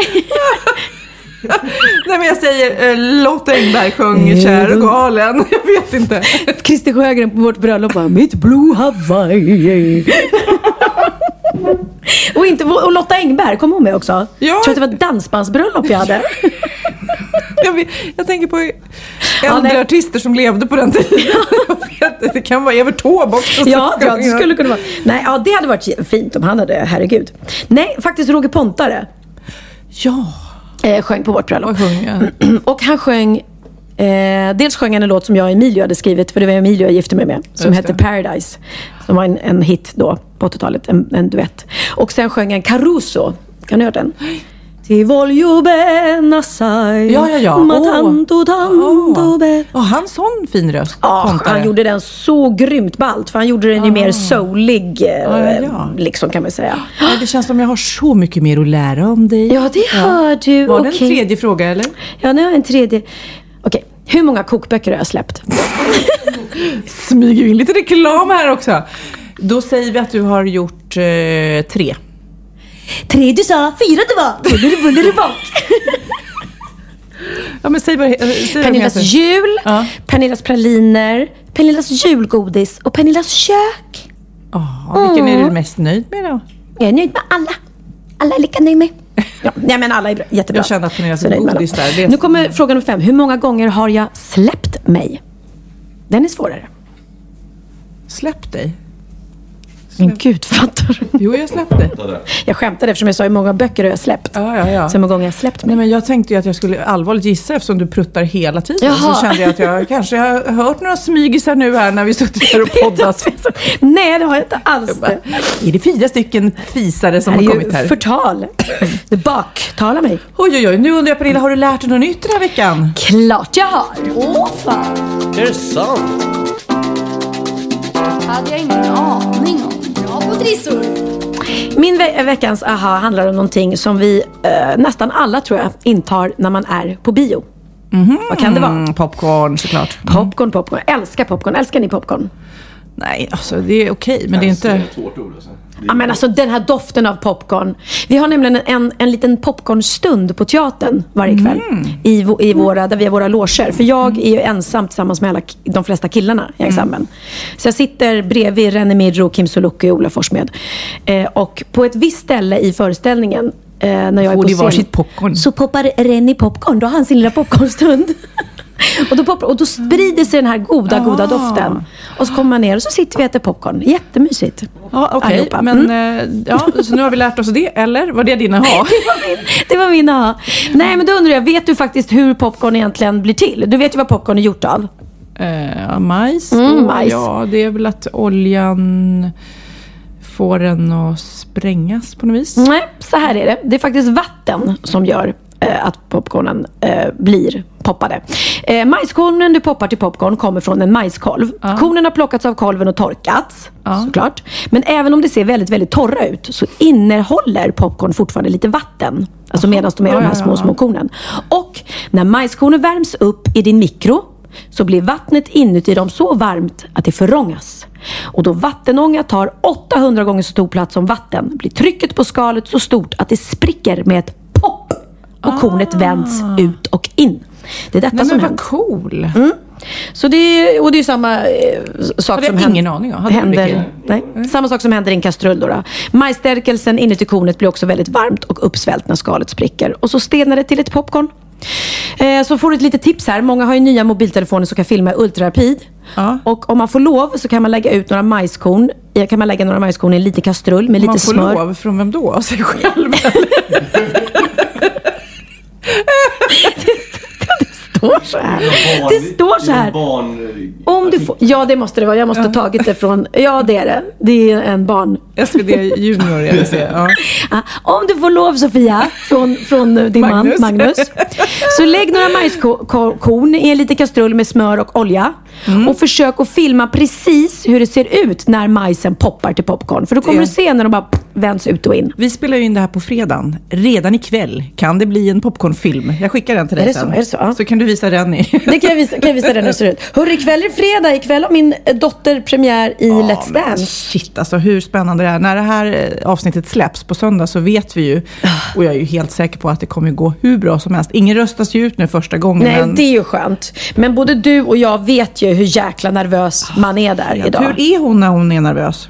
Nej, men jag säger uh, Lotta Engberg sjöng Kär och galen. Jag vet inte. Christer Sjögren på vårt bröllop var Mitt Blue Hawaii. Och, inte, och Lotta Engberg, kom hon med också? Ja. Jag tror att det var ett dansbandsbröllop jag hade. jag, vet, jag tänker på äldre ja, artister som levde på den tiden. Jag vet, det kan vara Evert Taube också. Ja, ja, det skulle kunna vara. Nej, ja, det hade varit fint om han hade, herregud. Nej, faktiskt Roger Pontare. Ja. Eh, sjöng på vårt bröllop. Och, sjöng, ja. Och han sjöng eh, dels sjöng han en låt som jag och Emilio hade skrivit, för det var Emilio jag gifte mig med, som hette Paradise, som var en, en hit då på åttiotalet, en, en duett. Och sen sjöng han Caruso, kan du höra den? Ti voglio bene assai. Ja, ja, ja. Ma tanto, tanto bene. Och han sån fin röst. Ja, Pontare. han gjorde den så grymt ballt. För han gjorde den ju ah. mer soulig, ja, ja, ja. liksom kan man säga. Ja, det känns som jag har så mycket mer att lära om dig. Ja, det hör ja. du. Var det okay. en tredje fråga, eller? Ja, nu har jag en tredje. Okej, okay. Hur många kokböcker har jag släppt? Smyger in lite reklam här också. Då säger vi att du har gjort eh, tre. Tre du sa, fyra du var. Buller, buller, bak. Ja, men säg bara, säg Pernillas jul, ja. Pernillas praliner, Pernillas julgodis och Pernillas kök. Oh, vilken mm. är du mest nöjd med då? Jag är nöjd med alla. Alla är lika nöjd med. Ja, nej, men alla är bra. Jättebra. Jag känner att Pernillas godis där. Det nu kommer fråga nummer fem. Hur många gånger har jag släppt mig? Den är svårare. Släppt dig? Men gud, fattar du? Jo, jag släppte. Jag skämtade eftersom jag sa hur många böcker har jag släppt. Ja, ja, ja. Så hur många gånger jag släppt mig. Nej, men jag tänkte ju att jag skulle allvarligt gissa eftersom du pruttar hela tiden. Jaha. Så kände jag att jag kanske har hört några smygisar nu här när vi suttit här och poddat. Nej, det har jag inte alls. Bara, är det fyra stycken fisare som har kommit här? Förtal. Du baktalar mig. Oj, oj, oj. Nu undrar jag, Pernilla, har du lärt dig något nytt den här veckan? Klart jag har. Åh, fan. Är det sant? Hade jag ingen aning om. Bra på trissor. Min ve- veckans aha handlar om någonting som vi eh, nästan alla tror jag intar när man är på bio. Mm-hmm. Vad kan det vara? Popcorn, såklart. Popcorn, popcorn. Älskar popcorn. Älskar ni popcorn? Nej, alltså det är okej, men det är inte... Ja, men alltså den här doften av popcorn. Vi har nämligen en, en liten popcornstund på teatern varje kväll. Mm. I, i våra, där vi har våra loger. För jag är ju ensam tillsammans med alla, de flesta killarna i ensemblen. Mm. Så jag sitter bredvid René Midro, Kim Sulocki och Ola Forssmed. Eh, och på ett visst ställe i föreställningen, eh, när jag är på scen, varsitt popcorn. så poppar René popcorn. Då har han sin lilla popcornstund. Och då, poppar, och då sprider sig den här goda, ah. goda doften. Och så kommer man ner och så sitter vi och äter popcorn. Jättemysigt. Ja, okej. Okay. Men mm. ja, så nu har vi lärt oss det. Eller var det dina ha? det, var min, det var min ha. Nej, men då undrar jag, vet du faktiskt hur popcorn egentligen blir till? Du vet ju vad popcorn är gjort av. Uh, majs. Mm, majs. Ja, det är väl att oljan får den att sprängas på något vis. Nej, så här är det. Det är faktiskt vatten som gör att popcornen eh, blir poppade. Eh, majskornen du poppar till popcorn kommer från en majskolv. Ja. Kornen har plockats av kolven och torkats, ja. såklart. Men även om det ser väldigt, väldigt torra ut så innehåller popcorn fortfarande lite vatten. Alltså medan de är ja, de här små, små kornen. Och när majskornen värms upp i din mikro så blir vattnet inuti dem så varmt att det förångas. Och då vattenånga tar åttahundra gånger så stor plats som vatten blir trycket på skalet så stort att det spricker med ett pop. Och kornet vänds ut och in. Det är detta Nej, som men händer. Vad cool. Mm. Så det är, och det är samma eh, sak som ingen händer. Aning om. händer nej, mm. Samma sak som händer i en kastrull då. då. Majsstärkelsen inuti kornet blir också väldigt varmt och uppsvällt när skalet spricker. Och så stelnar det till ett popcorn. Eh, så får du ett litet tips här. Många har ju nya mobiltelefoner som kan filma i ultrarapid. Ja. Och om man får lov så kan man lägga ut några majskorn. Kan man lägga några majskorn i en liten kastrull med lite smör. Man får lov? Från vem då? Av sig själv? Det står så här. Det står så här. Om du får, ja, det måste det vara. Jag måste ha tagit det från... Ja, det är det. Det är en barn. S V D Junior, jag vill säga. Ja. Ja, om du får lov, Sofia, från, från din Magnus. man Magnus, så lägg några majskorn i en liten kastrull med smör och olja. Mm. Och försök att filma precis hur det ser ut när majsen poppar till popcorn. För då kommer det. Du se när de bara vänds ut och in. Vi spelar ju in det här på fredagen. Redan ikväll kan det bli en popcornfilm. Jag skickar den till dig är det sen. Så? Är det så? Ja. Så kan du visa den i. Det kan jag visa, kan jag visa den hur det ser ut. Hörru, ikväll är fredag. Ikväll har min dotter premiär i oh, Let's Dance. Shit, alltså hur spännande det är. När det här avsnittet släpps på söndag så vet vi ju, och jag är ju helt säker på att det kommer gå hur bra som helst. Ingen röstas ju ut nu första gången. Nej, men... det är ju skönt. Men både du och jag vet ju hur jäkla nervös man är där ja, idag. Hur är hon när hon är nervös?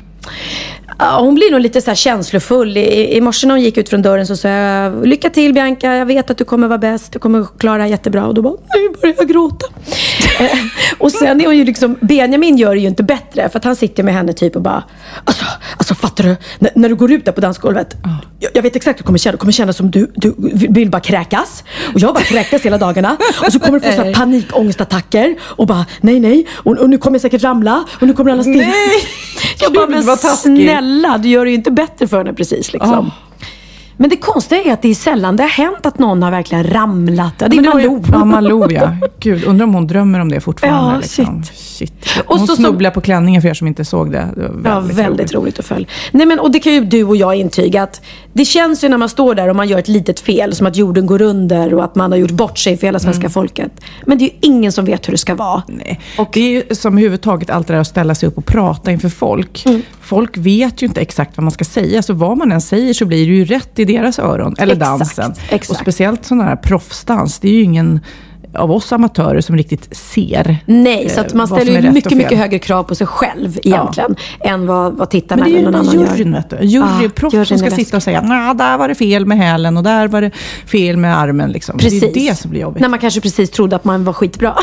Ja, hon blir nog lite så här känslofull. I, I morse när hon gick ut från dörren så sa jag: lycka till, Bianca, jag vet att du kommer vara bäst. Du kommer klara jättebra. Och då bara, nu börjar jag gråta. eh, och sen är hon ju liksom, Benjamin gör det ju inte bättre. För att han sitter med henne typ och bara, alltså, alltså fattar du, N- när du går ut där på dansgolvet, oh. jag, jag vet exakt hur du kommer känna. Du kommer känna som du, du vill bara kräkas. Och jag bara kräkas hela dagarna. Och så kommer du få så här panikångestattacker. Och bara, nej, nej. Och, och nu kommer jag säkert ramla. Och nu kommer alla stilla. Nej, jag bara, men snälla, du gör det ju inte bättre för henne precis liksom. Oh. Men det konstiga är att det är sällan det har hänt att någon har verkligen ramlat. Det är men Malou. Ja, Malou, ja. Gud, undrar om hon drömmer om det fortfarande. Ja, liksom. shit. shit. Hon och så, snubblar så... på klänningen för er som inte såg det. Det var väldigt, ja, väldigt roligt. roligt att följa. Nej, men, och det kan ju du och jag intyga att det känns ju när man står där och man gör ett litet fel, som att jorden går under och att man har gjort bort sig för hela svenska mm. folket. Men det är ju ingen som vet hur det ska vara. Nej. Och det är ju som huvudtaget allt det där att ställa sig upp och prata inför folk. Mm. Folk vet ju inte exakt vad man ska säga. Så vad man än säger så blir det ju rätt i deras öron. Eller exakt, dansen. Exakt. Och speciellt sån här proffsdans. Det är ju ingen av oss amatörer som riktigt ser. Nej, så att man ställer ju mycket, mycket högre krav på sig själv egentligen. Ja. Än vad, vad tittarna eller någon annan gör. Juryn, vet du. Juryproff ah, som ska sitta och säga, nej, där var det fel med hälen och där var det fel med armen. Liksom. Precis. Det är det som blir jobbigt. När man kanske precis trodde att man var skitbra.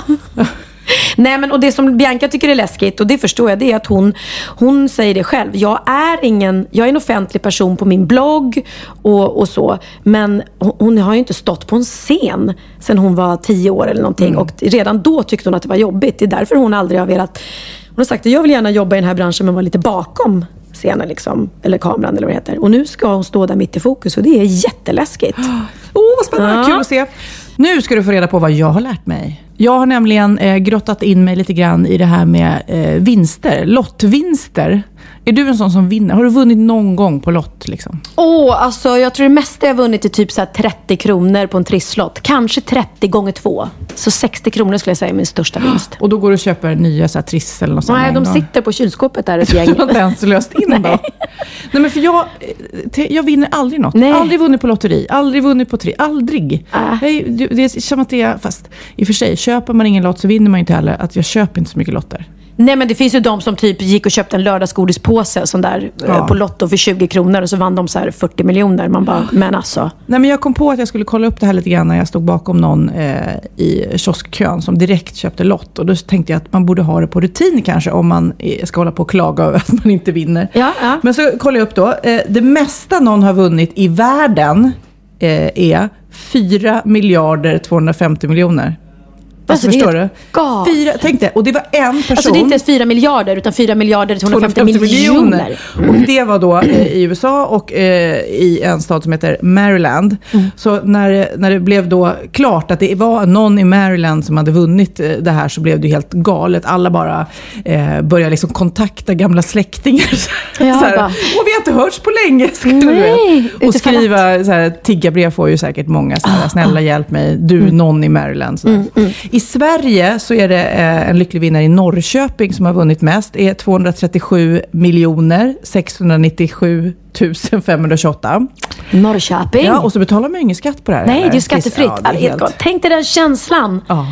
Nej, men och det som Bianca tycker är läskigt, och det förstår jag, det är att hon, hon säger det själv. Jag är ingen, jag är en offentlig person på min blogg och, och så. Men hon, hon har ju inte stått på en scen sedan hon var tio år eller någonting. Mm. Och redan då tyckte hon att det var jobbigt. Det är därför hon aldrig har velat... Hon har sagt att jag vill gärna jobba i den här branschen men vara lite bakom scenen liksom, eller kameran eller vad det heter. Och nu ska hon stå där mitt i fokus och det är jätteläskigt. Åh, oh, vad spännande, ja. Kul att se. Nu ska du få reda på vad jag har lärt mig. Jag har nämligen eh, grottat in mig lite grann i det här med eh, vinster, lottvinster. Är du en sån som vinner? Har du vunnit någon gång på lott liksom? Åh, oh, alltså jag tror det mesta jag har vunnit är typ så här trettio kronor på en trisslott. Kanske trettio gånger två. Så sextio kronor skulle jag säga är min största vinst. Och då går du och köper nya så här triss eller något sånt? Nej, de då. Sitter på kylskåpet där ett gäng. Du har inte ens löst in då? Nej. Nej, men för jag, jag vinner aldrig något. Nej. Aldrig vunnit på lotteri. Aldrig vunnit på tri. Aldrig. Äh. Nej, det är som att det är, fast i och för sig, köper man ingen lott så vinner man inte heller. Att jag köper inte så mycket lotter. Nej, men det finns ju de som typ gick och köpte en lördagsgodispåse sån där, ja. eh, på Lotto för tjugo kronor och så vann de så här fyrtio miljoner. Man bara, men alltså. Nej, men jag kom på att jag skulle kolla upp det här lite grann när jag stod bakom någon eh, i kioskkön som direkt köpte lott. Och då tänkte jag att man borde ha det på rutin kanske om man ska hålla på och klaga över att man inte vinner. Ja, ja. Men så kollade jag upp då. Eh, det mesta någon har vunnit i världen eh, är fyra miljarder tvåhundrafemtio miljoner. Alltså, alltså, förstår du? Fyra, tänk det. Och det var en person. Alltså det är inte ens fyra miljarder utan fyra miljarder tvåhundrafemtio miljoner. Och det var då eh, i U S A och eh, i en stad som heter Maryland. Mm. Så när, när det blev då klart att det var någon i Maryland som hade vunnit eh, det här så blev det helt galet. Alla bara eh, började liksom kontakta gamla släktingar. Ja, så här, och vi har inte hörts på länge. Nej, och skriva så här, tiggarbrev får ju säkert många. Så här, snälla hjälp mig, du mm. någon i Maryland. Så mm, mm. I Sverige så är det eh, en lycklig vinnare i Norrköping som har vunnit mest. Det är tvåhundratrettiosju miljoner sexhundranittiosju tusen femhundratjugoåtta. Norrköping. Ja, och så betalar man ju ingen skatt på det här. Nej, eller? Det är ju skattefritt. Ja, det är helt... Tänk dig den känslan. Ja.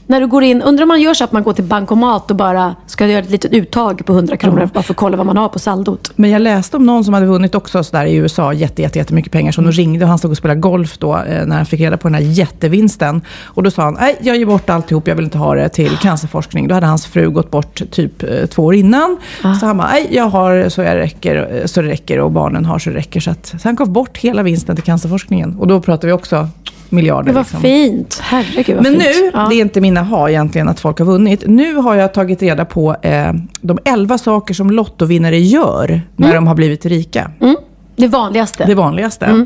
När du går in, undrar om man gör så att man går till bankomat och bara ska göra ett litet uttag på hundra kronor ja. bara för att kolla vad man har på saldot. Men jag läste om någon som hade vunnit också så där i U S A jätte, jätte, jättemycket pengar som mm. de ringde och han stod och spelade golf då eh, när han fick reda på den här jättevinsten. Och då sa han, nej jag ger bort alltihop, jag vill inte ha det till cancerforskning. Då hade hans fru gått bort typ eh, två år innan. Ah. Så han bara, nej jag har så jag räcker, så det räcker och barnen har så det räcker. Så, att, så han gav bort hela vinsten till cancerforskningen. Och då pratar vi också miljarder. Det var liksom. fint. Herregud vad Men fint. nu, ja. det är inte mina ha egentligen att folk har vunnit. Nu har jag tagit reda på eh, de elva saker som lottovinnare gör när mm. de har blivit rika. Mm. Det vanligaste. Det vanligaste. Mm.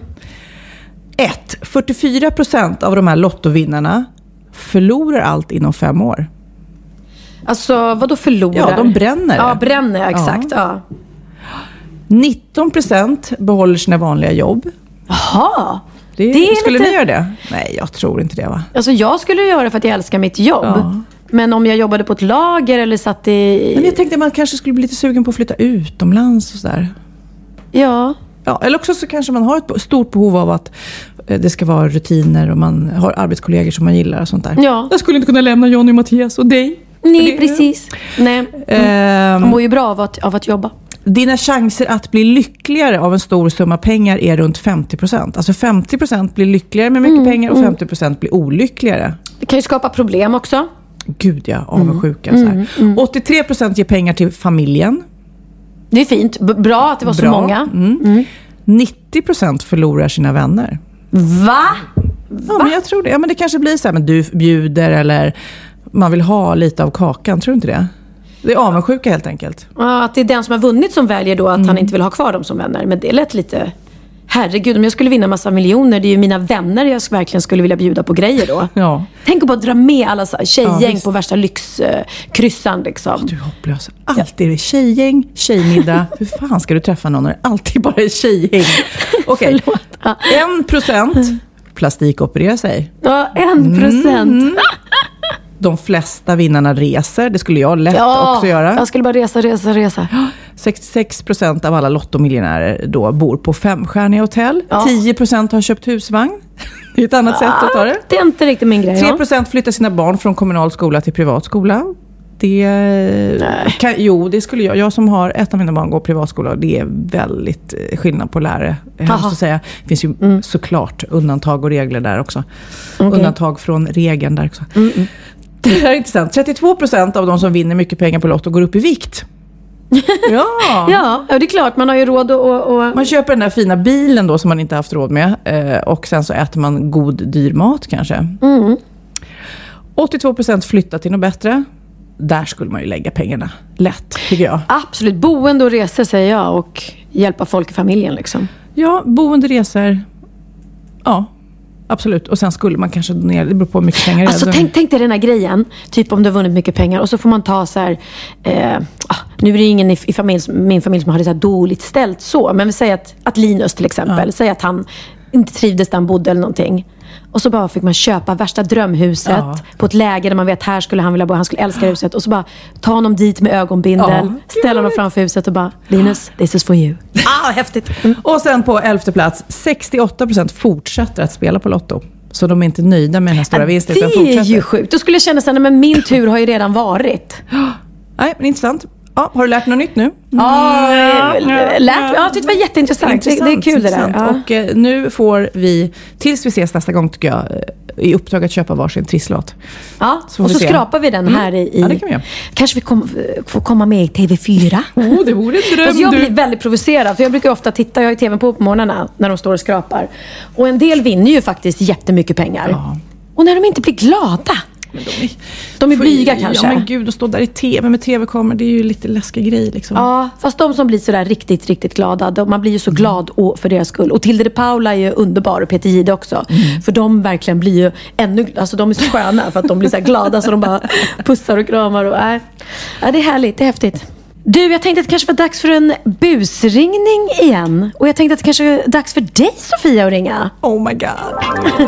ett. fyrtiofyra procent av de här lottovinnarna förlorar allt inom fem år. Alltså, vad då förlorar? Ja, de bränner. Ja, bränner, exakt. Ja. Ja. nitton procent behåller sina vanliga jobb. Jaha. Det, det skulle lite... ni göra det? Nej, jag tror inte det va? Alltså jag skulle göra det för att jag älskar mitt jobb. Ja. Men om jag jobbade på ett lager eller satt i... Men jag tänkte att man kanske skulle bli lite sugen på att flytta utomlands och sådär. Ja. Ja, eller också så kanske man har ett stort behov av att det ska vara rutiner och man har arbetskollegor som man gillar och sånt där. Ja. Jag skulle inte kunna lämna Johnny och Mattias och dig. Nej, precis. Nej. Mm. Man mår ju bra av att, av att jobba. Dina chanser att bli lyckligare av en stor summa pengar är runt femtio procent. Alltså femtio procent blir lyckligare med mycket mm, pengar och femtio procent blir olyckligare. Det kan ju skapa problem också. Gud ja, avundsjuka. Mm, så här. Mm, mm. åttiotre procent ger pengar till familjen. Det är fint. B- bra att det var bra. så många. Mm. Mm. nittio procent förlorar sina vänner. Va? Va? Ja, men jag tror det. Ja, men det kanske blir så här, men du bjuder eller man vill ha lite av kakan, tror du inte det? Det är avundsjuka helt enkelt. Ja, att det är den som har vunnit som väljer då att mm. han inte vill ha kvar dem som vänner. Men det är lätt lite... Herregud, om jag skulle vinna massa miljoner, det är ju mina vänner jag verkligen skulle vilja bjuda på grejer då. Ja. Tänk på att dra med alla så här tjejgäng ja, på värsta lyxkryssan uh, liksom. Oh, du är hopplös. Alltid är det tjejgäng, tjejmiddag. Hur fan ska du träffa någon när det alltid bara är tjejgäng? Okej, okay. ja. en procent plastikopererar sig. Ja, en procent. Mm. De flesta vinnarna reser. Det skulle jag lätt ja, också göra. Jag skulle bara resa, resa, resa. sextiosex procent av alla lottomiljonärer då bor på femstjärniga hotell. Ja. tio procent har köpt husvagn. Det är ett annat ja, sätt att ta det. Det är inte riktigt min grej. tre procent flyttar sina barn från kommunal skola till privat skola. Det kan, jo, det skulle jag. Jag som har ett av mina barn går privatskola. Det är väldigt skillnad på lärare. Jag måste att säga. Det finns ju mm. såklart undantag och regler där också. Okay. Undantag från regeln där också. Mm, mm. Det är intressant. trettiotvå procent av de som vinner mycket pengar på Lotto går upp i vikt. Ja. ja, det är klart. Man har ju råd att... Och... Man köper den där fina bilen då som man inte haft råd med. Och sen så äter man god, dyr mat kanske. Mm. åttiotvå procent flyttar till något bättre. Där skulle man ju lägga pengarna lätt, tycker jag. Absolut. Boende och resor säger jag. Och hjälpa folk i familjen liksom. Ja, boende, resor. Ja. Absolut. Och sen skulle man kanske donera. Det beror på hur mycket pengar. Alltså tänk, tänk dig den här grejen. Typ om du har vunnit mycket pengar. Och så får man ta så här. Eh, ah, nu är det ingen i, i familj, min familj som har det så här dåligt ställt så. Men vi säger att, att Linus till exempel. Ja. Säger att han inte trivdes där han bodde eller någonting. Och så bara fick man köpa värsta drömhuset. Ja. På ett läge där man vet här skulle han vilja bo. Han skulle älska huset. Och så bara ta honom dit med ögonbindel. Ja. Ställa honom framför huset och bara Linus, this is for you. Ah, häftigt. Mm. Och sen på elfte plats. sextioåtta procent fortsätter att spela på Lotto. Så de är inte nöjda med den här stora ja, vinsten. Det är ju sjukt. Då skulle jag känna så här, men min tur har ju redan varit. Nej, men intressant. Ja, har du lärt något nytt nu? Mm. Ja, ja, lärt, ja, det var jätteintressant. Intressant, det, det är kul det där. Ja. Och eh, nu får vi, tills vi ses nästa gång tycker jag, i uppdrag att köpa varsin trisslåt. Ja, så och så se. Skrapar vi den här i... Ja, det kan vi göra. Kanske vi kom, får komma med i T V fyra. Oh, det vore en dröm. Fast jag blir väldigt provocerad, för jag brukar ofta titta, jag har ju T V på på morgnarna när de står och skrapar. Och en del vinner ju faktiskt jättemycket pengar. Ja. Och när de inte blir glada... Men de är, de är blyga kanske. Ja men gud, att stå där i tv med tv-kameror, det är ju lite läskig grej liksom. Ja, fast de som blir sådär riktigt, riktigt glada, de, man blir ju så glad och, för deras skull. Och Tilde de Paula är ju underbar och Peter Jihde också. Mm. För de verkligen blir ju ännu, alltså de är så sköna för att de blir så här glada så de bara pussar och kramar och är. Ja, det är härligt, det är häftigt. Du, jag tänkte att det kanske var dags för en busringning igen. Och jag tänkte att det kanske är dags för dig, Sofia, att ringa. Oh my god.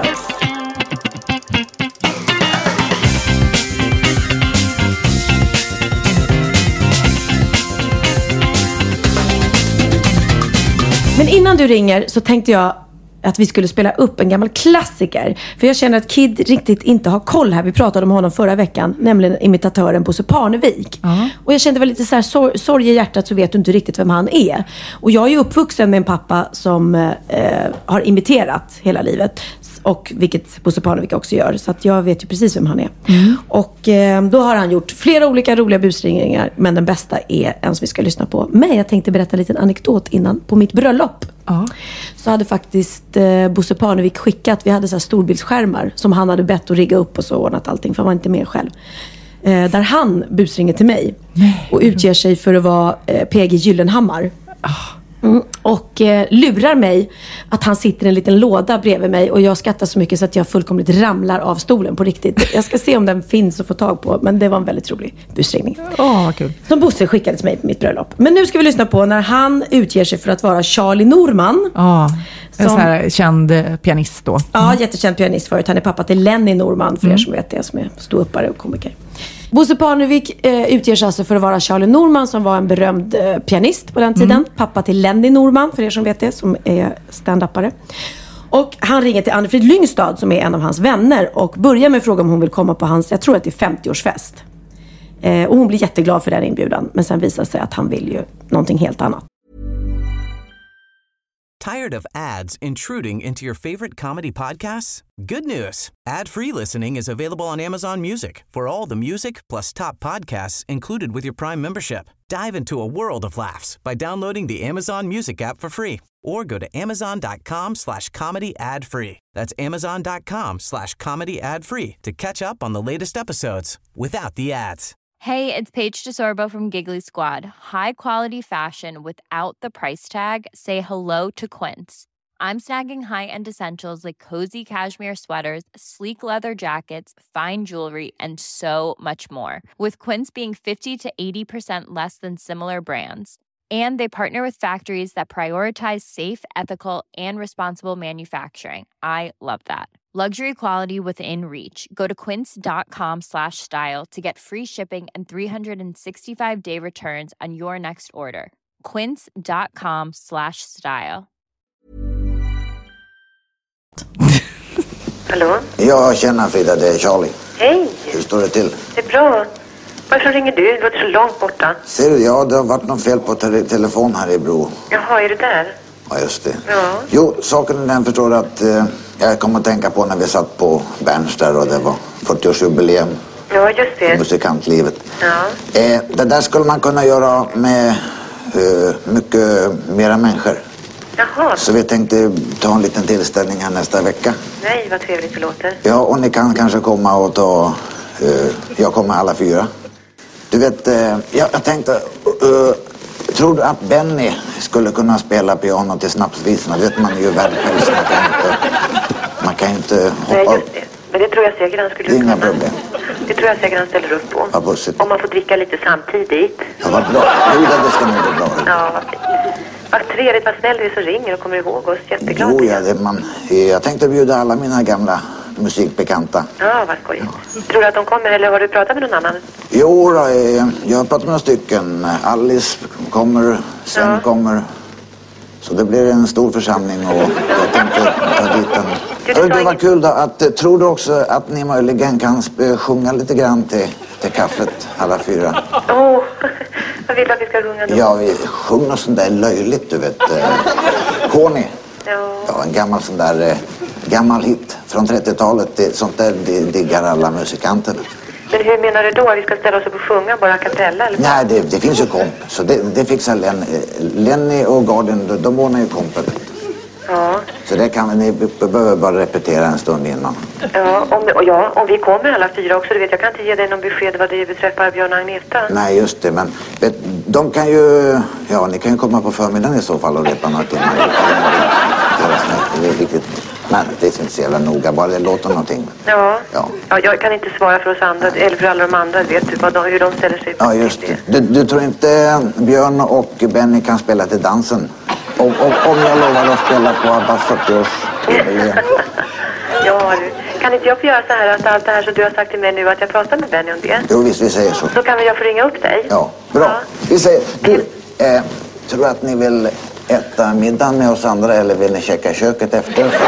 Men innan du ringer så tänkte jag att vi skulle spela upp en gammal klassiker. För jag känner att Kid riktigt inte har koll här. Vi pratade om honom förra veckan, nämligen imitatören Bosse Parnevik. Uh-huh. Och jag kände väl lite så här, sor- sorg i hjärtat så vet du inte riktigt vem han är. Och jag är ju uppvuxen med en pappa som eh, har imiterat hela livet. Och vilket Bosse Parnevik också gör. Så att jag vet ju precis vem han är. Mm. Och eh, då har han gjort flera olika roliga busringningar. Men den bästa är en som vi ska lyssna på. Men jag tänkte berätta en liten anekdot innan. På mitt bröllop. Ja. Så hade faktiskt eh, Bosse Parnevik skickat. Vi hade så här storbildsskärmar. Som han hade bett att rigga upp och så ordnat allting. För han var inte med själv. Eh, där han busringer till mig. Nej. Och utger sig för att vara eh, P G Gyllenhammar. Ah. Mm, och eh, lurar mig att han sitter i en liten låda bredvid mig och jag skrattar så mycket så att jag fullkomligt ramlar av stolen på riktigt. Jag ska se om den finns att få tag på, men det var en väldigt rolig busringning. Åh, oh, vad kul. Som Bosse skickade till mig på mitt bröllop. Men nu ska vi lyssna på när han utger sig för att vara Charlie Norman. Ja, oh, en sån här känd pianist då. Mm. Ja, jättekänd pianist förut. Han är pappa till Lenny Norman, för mm. er som vet det, som är ståuppare och komiker. Bosse Parnevik eh, utger sig alltså för att vara Charlie Norman som var en berömd eh, pianist på den tiden. Mm. Pappa till Lenny Norman, för er som vet det, som är stand-upare. Och han ringer till Anne-Frid Lyngstad som är en av hans vänner och börjar med att fråga om hon vill komma på hans, jag tror att det är femtioårsfest. Eh, och hon blir jätteglad för den inbjudan, men sen visar sig att han vill ju någonting helt annat. Tired of ads intruding into your favorite comedy podcasts? Good news. Ad-free listening is available on Amazon Music for all the music plus top podcasts included with your Prime membership. Dive into a world of laughs by downloading the Amazon Music app for free or go to amazon.com slash comedy ad free. That's amazon.com slash comedy ad free to catch up on the latest episodes without the ads. Hey, it's Paige DeSorbo from Giggly Squad. High quality fashion without the price tag. Say hello to Quince. I'm snagging high-end essentials like cozy cashmere sweaters, sleek leather jackets, fine jewelry, and so much more. With Quince being fifty to eighty percent less than similar brands. And they partner with factories that prioritize safe, ethical, and responsible manufacturing. I love that. Luxury quality within reach. Go to quince.com slash style to get free shipping and three sixty-five day returns on your next order. Quince.com slash style. Hallå? Ja, tjena Frida, det är Charlie. Hej. Hur står det till? Det är bra. Varför ringer du? Det låter så långt borta. Ser du, ja, det har varit något fel på te- telefon här i Bro. Jaha, är du där? Ja, just det. Ja. Jo, saken är den, förstår du, att eh, jag kommer att tänka på när vi satt på Berns där och det var fyrtioårsjubileum. Ja, just det. I musikantlivet. Ja. Eh, det där skulle man kunna göra med eh, mycket mera människor. Jaha. Så vi tänkte ta en liten tillställning här nästa vecka. Nej, vad trevligt det låter. Ja, och ni kan kanske komma och ta... Eh, jag kommer alla fyra. Du vet, eh, jag, jag tänkte... Uh, tror du att Benny skulle kunna spela piano till snapsvisorna? Det vet man ju väl själv, så man kan inte... Man kan inte hoppa... Nej, just det. Men det tror jag säkert han skulle kunna. Det är inga kunna. problem. Det tror jag säkert han ställer upp på. Ja, bussigt. Om man får dricka lite samtidigt. Ja, vad bra. Jo, det ska nog bli bra. Ja, vad fint. Vad trevligt, vad snäll du är som ringer och kommer ihåg oss. Jätteglad. Jo, ja, det man... Jag tänkte bjuda alla mina gamla musikbekanta. Ja, vad skojigt. Ja. Tror du att de kommer eller har du pratat med någon annan? Jo, då, jag har pratat med några stycken. Alice kommer, sen ja. kommer... Så det blir en stor församling och jag tänkte ta dit en... Det, det var kul då att, tror du också att ni möjligen kan sjunga lite grann till, till kaffet, alla fyra? Åh, oh, jag vill att vi ska sjunga då. Ja, vi sjunger något sånt där löjligt, du vet. Conny. Ja. Ja, en gammal sån där, eh, gammal hit från trettiotalet. Det, sånt där det diggar alla musikanter. Men hur menar du då? Vi ska ställa oss upp och sjunga bara a cappella? Eller? Nej, det, det finns ju komp. Så det, det fixar Len, Lenny och Guardian, de, de ordnar ju kompet. Ja. Så det kan ni behöver bara repetera en stund innan. Ja, om, och ja, om vi kommer alla fyra också, du vet, jag kan inte ge dig någon besked vad det beträffar Björn och Agneta. Nej, just det, men vet, de kan ju, ja, ni kan ju komma på förmiddagen i så fall och repa några timmar. Det är riktigt, men det är inte så jävla noga, bara det låter någonting. Ja. Ja. Ja, jag kan inte svara för oss andra, eller för alla de andra, vet du vad de, hur de ställer sig på. Ja, just det. Du, du tror inte Björn och Benny kan spela till dansen? Om, om, om jag lovar att spela på Abbas fyrtioårsjubileum. Ja, du. Kan inte jag få göra så här att allt det här som du har sagt till mig nu, att jag pratar med Benny om det? Jo, visst, vi säger så. Så kan väl jag få ringa upp dig? Ja, bra. Ja. Vi säger, du, eh, tror att ni vill äta middagen med oss andra eller vill ni checka i köket efter? För,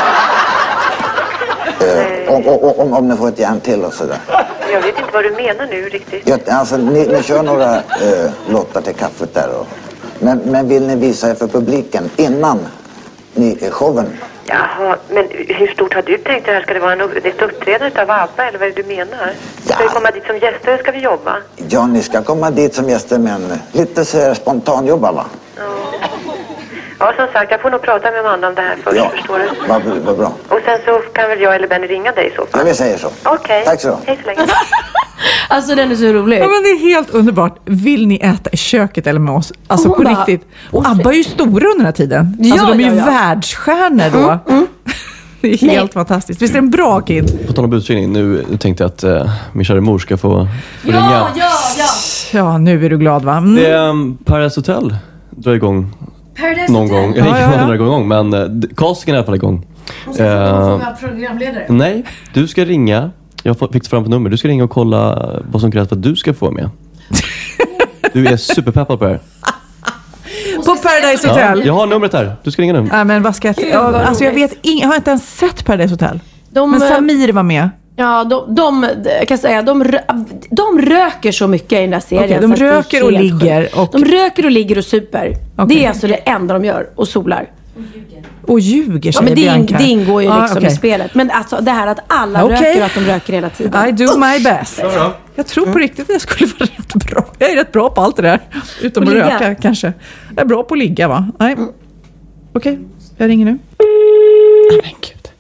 uh, om, om, om ni får ett järn till och sådär. Jag vet inte vad du menar nu riktigt. Ja, alltså, ni, ni kör några uh, lottar till kaffet där. Och, men, men vill ni visa er för publiken innan ni är showen? Jaha, men hur stort har du tänkt det här? Ska det vara en, ett uppträdande av ABBA eller vad är det du menar? Ja. Ska vi komma dit som gäster eller ska vi jobba? Ja, ni ska komma dit som gäster men lite så här spontanjobba va? Ja. Ja, som sagt, jag får nog prata med Amanda om det här först, ja. förstår du? Vad vad bra. Och sen så kan väl jag eller Benny ringa dig i så fall? Ja, vi säger så. Okej. Okay. Tack så. Hej så länge. Alltså den är så rolig. Ja, men det är helt underbart. Vill ni äta i köket eller med oss? Alltså oh, på bara, riktigt. Och ABBA är ju stora under den här tiden. Ja, alltså de är ju ja, ja. världsstjärnor då. Mm, mm. Det är helt Nej. fantastiskt. Visst är det en bra kid? På tal om budkänning, nu tänkte jag att uh, min kära mor ska få, få ja, ringa. Ja, ja, ja. Nu är du glad va? Mm. Det är um, Paradise Hotel drar igång Paradise någon Hotel? gång. Jag ja, ja, ja. någon gång, men uh, castingen är i alla fall igång. Hon ska uh, få vara programledare. Nej, du ska ringa. Jag fick fram på nummer. Du ska ringa och kolla vad som krävs för att du ska få med. Du är superpeppad på det här. På Paradise Hotel. Ja, jag har numret här. Du ska ringa nu. Ja, men vad ska jag... Gud, ja, alltså jag vet ing- jag har inte ens sett Paradise Hotel. De, men Samir var med. Ja, de, de jag kan säga, de, de röker så mycket i den där serien. Okay, de röker och ligger. Och... De röker och ligger och super. Okay. Det är alltså det enda de gör. Och solar. Och ljuger, ja, men det, in, det ingår ju ah, liksom okay. i spelet. Men alltså det här att alla okay. röker och att de röker hela tiden. I do my best. Ja, jag tror på riktigt att jag skulle vara rätt bra. Jag är rätt bra på allt det där. Utom att röka kanske. Jag är bra på att ligga va? Nej. Mm. Okej, okay. jag ringer nu. Oh, men gud.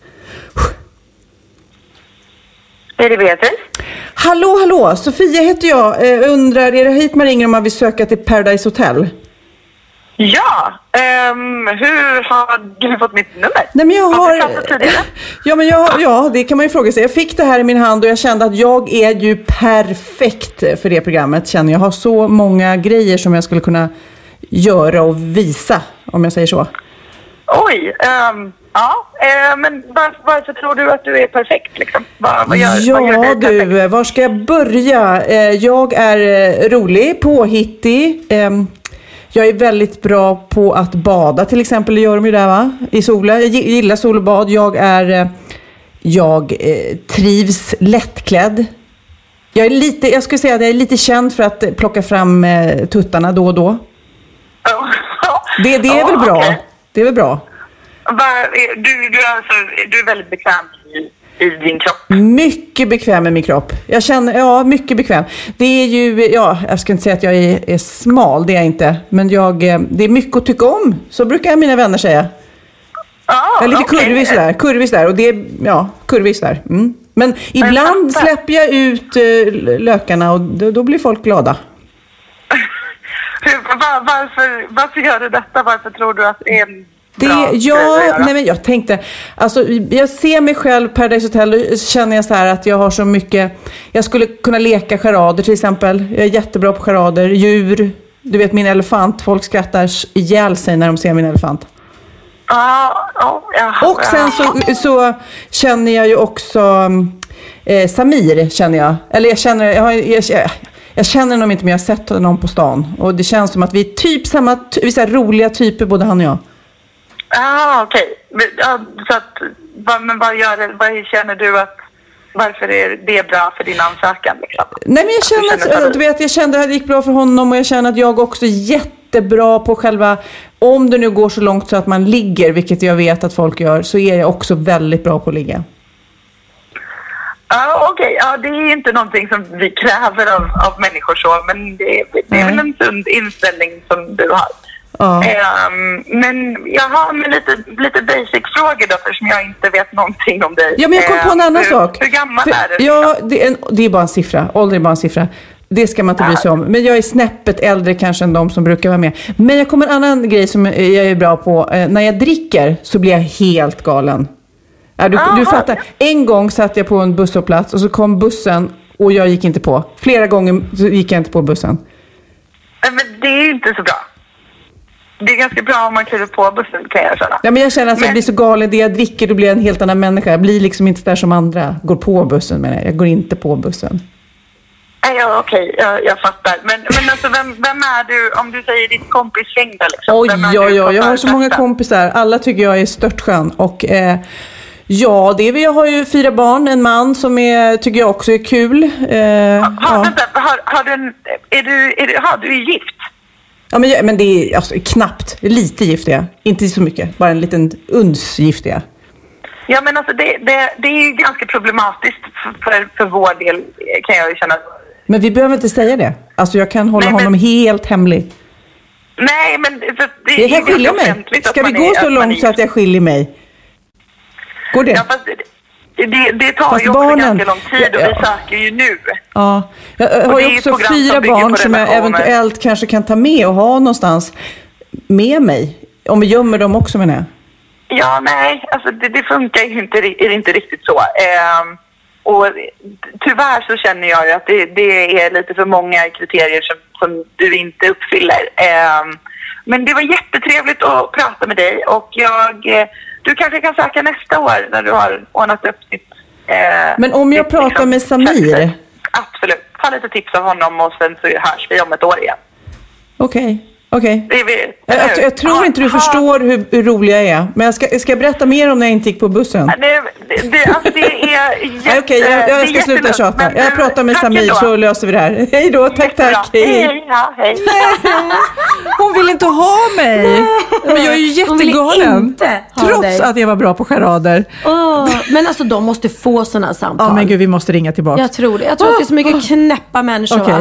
Är det Beatrice? Hallå, hallå. Sofia heter jag. Eh, undrar, är det hit man ringer om man vill söka till Paradise Hotel? Ja, um, hur har du fått mitt nummer? Nej, men jag har... har ja, men jag, ja, det kan man ju fråga sig. Jag fick det här i min hand och jag kände att jag är ju perfekt för det programmet. Känner jag har så många grejer som jag skulle kunna göra och visa, om jag säger så. Oj, um, ja, uh, men var, varför tror du att du är perfekt liksom? Var, vad gör, ja, vad gör du, perfekt? Var ska jag börja? Jag är rolig, påhittig. Jag är väldigt bra på att bada till exempel. Det gör de ju där va? I solen. Jag gillar sol och bad. Jag är... Jag eh, trivs lättklädd. Jag är lite... Jag skulle säga att jag är lite känd för att plocka fram eh, tuttarna då och då. Oh. Det, det är oh, väl bra. Okay. Det är väl bra. Du, du, alltså, du är väldigt bekväm i, i din kropp. Mycket bekväm med min kropp. Jag känner, ja, mycket bekväm. Det är ju, ja, jag ska inte säga att jag är, är smal, det är jag inte. Men jag, det är mycket att tycka om. Så brukar mina vänner säga. Ah, jag är lite okay. kurvis där, kurvis där. Och det är, ja, kurvis där. Mm. Men ibland men, släpper jag ut uh, lökarna och då, då blir folk glada. Hur, var, varför, varför gör du detta? Varför tror du att det är det, ja, nej men jag tänkte, alltså jag ser mig själv Paradise Hotel och känner jag så här att jag har så mycket, jag skulle kunna leka charader till exempel, jag är jättebra på charader, djur, du vet min elefant, folk skrattar ihjäl sig när de ser min elefant. Ah, oh, ja, och sen så, så känner jag ju också eh, Samir känner jag, eller jag känner, jag, jag, jag, jag känner nog inte men jag har sett någon på stan och det känns som att vi är typ samma, vi är så här roliga typer både han och jag. Ah, okej. Okay. Ja, så att, vad, men vad gör det, vad känner du att, varför är det bra för din ansökan? Liksom? Nej, men jag känner att, känner att, du vet, jag kände att det gick bra för honom och jag känner att jag också är jättebra på själva, om det nu går så långt så att man ligger, vilket jag vet att folk gör, så är jag också väldigt bra på att ligga. Ja, ah, okej. Okay. Ja, det är inte någonting som vi kräver av, av människor så, men det, det är väl en sund inställning som du har. Ja. Um, men jag har med lite, lite basic-frågor då, eftersom jag inte vet någonting om dig. Ja, men jag kom på en annan hur, sak. Hur gammal För, är du? Ja, det är, en, det är bara en siffra. Ålder är bara en siffra. Det ska man inte bry sig om. Men jag är snäppet äldre kanske än de som brukar vara med. Men jag kommer en annan grej som jag är bra på. Eh, när jag dricker så blir jag helt galen. Ja, du, du fattar. En gång satt jag på en busshållplats och så kom bussen och jag gick inte på. Flera gånger så gick jag inte på bussen. Men det är ju inte så bra. Det är ganska bra om man kliver på bussen, kan jag känna. Ja, men jag känner att men... jag blir så galen. Det jag dricker, då blir jag en helt annan människa. Jag blir liksom inte där som andra går på bussen, men jag går inte på bussen. Ja, okej, okay. jag, jag fattar. Men, men alltså, vem, vem är du, om du säger ditt kompisgäng då, liksom? Oj, oj, oj, jag har så många kompisar. Alla tycker jag är störtskön. Och eh, ja, det är vi. Jag har ju fyra barn, en man som är, tycker jag också är kul. Eh, har, ja. vänta, har, har du en, är du, är du, har, du är gift? Ja, men, men det är alltså, knappt, lite gift är jag. Inte så mycket, bara en liten uns gift är jag. Ja, men alltså det, det, det är ju ganska problematiskt för, för, för vår del, kan jag ju känna. Men vi behöver inte säga det. Alltså jag kan hålla nej, honom men... helt hemlig. Nej, men det, det jag kan skilja mig. Ska vi gå är, så långt är... så att jag skiljer mig? Går det? Ja, fast det, det, det tar fast ju också barnen... ganska lång tid och ja. vi söker ju nu. Ja, jag, jag har ju också fyra barn som jag eventuellt kanske kan ta med och ha någonstans med mig. Om vi gömmer dem också, menar jag. Ja, nej, alltså det, det funkar ju inte, är inte riktigt så. Eh, och tyvärr så känner jag ju att det, det är lite för många kriterier som, som du inte uppfyller. Eh, men det var jättetrevligt att prata med dig och jag, du kanske kan söka nästa år när du har ordnat upp ditt... Eh, men om jag ditt, pratar liksom, med Samir? Absolut, ta lite tips av honom och sen så hörs vi om ett år igen. Okej. Okay. Okej. Okay. Jag, jag, jag tror inte du förstår hur, hur rolig jag är. Men jag ska, ska jag berätta mer om när jag inte gick på bussen? Det, det, det, alltså det är jätte, Okej, okay, jag, jag ska sluta tjata. Jag pratar med Samir så löser vi det här. Hej då, tack, tack. Hej. Hej, ja, hej. Hon vill inte ha mig. Men jag är ju jättegalen. Inte trots dig. Att jag var bra på charader. Oh, men alltså de måste få sådana samtal. Ja, men gud, vi måste ringa tillbaka. Jag tror det. Jag tror oh, att det är så mycket oh. knäppa människor, okay. va?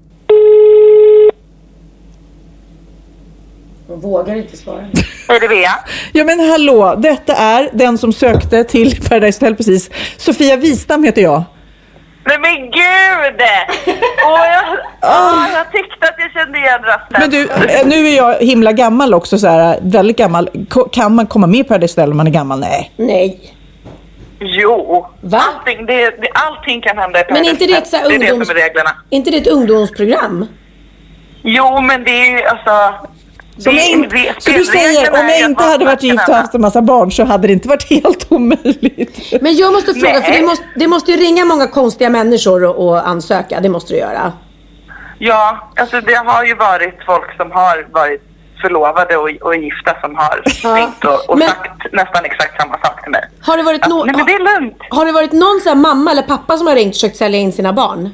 Jag vågar inte svara. Är det Bea? Ja, men hallå. Detta är den som sökte till Paradise Hotel precis. Sofia Wistam heter jag. Nej men gud! Åh, jag, åh, jag tyckte att jag kände igen rösten. Men du, nu är jag himla gammal också, så här, väldigt gammal. Kan man komma med på Paradise Hotel om man är gammal? Nej. Nej. Jo. Va? Allting, det, det, allting kan hända i Paradise. Men inte det ett så här ungdoms... Det är det som är reglerna. Inte det ett ungdomsprogram? Jo, men det är ju alltså... Så, det, in, så du säger, om jag inte hade varit gift och haft en massa barn så hade det inte varit helt omöjligt. Men jag måste fråga, Nej. för det måste, det måste ju ringa många konstiga människor och, och ansöka, det måste du göra. Ja, alltså det har ju varit folk som har varit förlovade och, och gifta som har ja. ringt och, och men, sagt nästan exakt samma sak till mig. Har det varit, no- ja, men det är lugnt. Har det varit någon sån här mamma eller pappa som har ringt och försökt sälja in sina barn?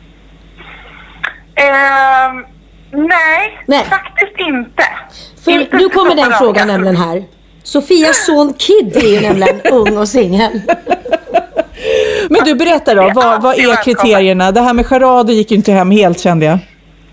Ehm... Um, Nej, Nej, faktiskt inte. För inte nu kommer den frågan nämligen här. Sofias son Kid är ju nämligen ung och singel. Men du, berättar då, vad, vad är kriterierna? Det här med charader gick ju inte hem helt, kände jag.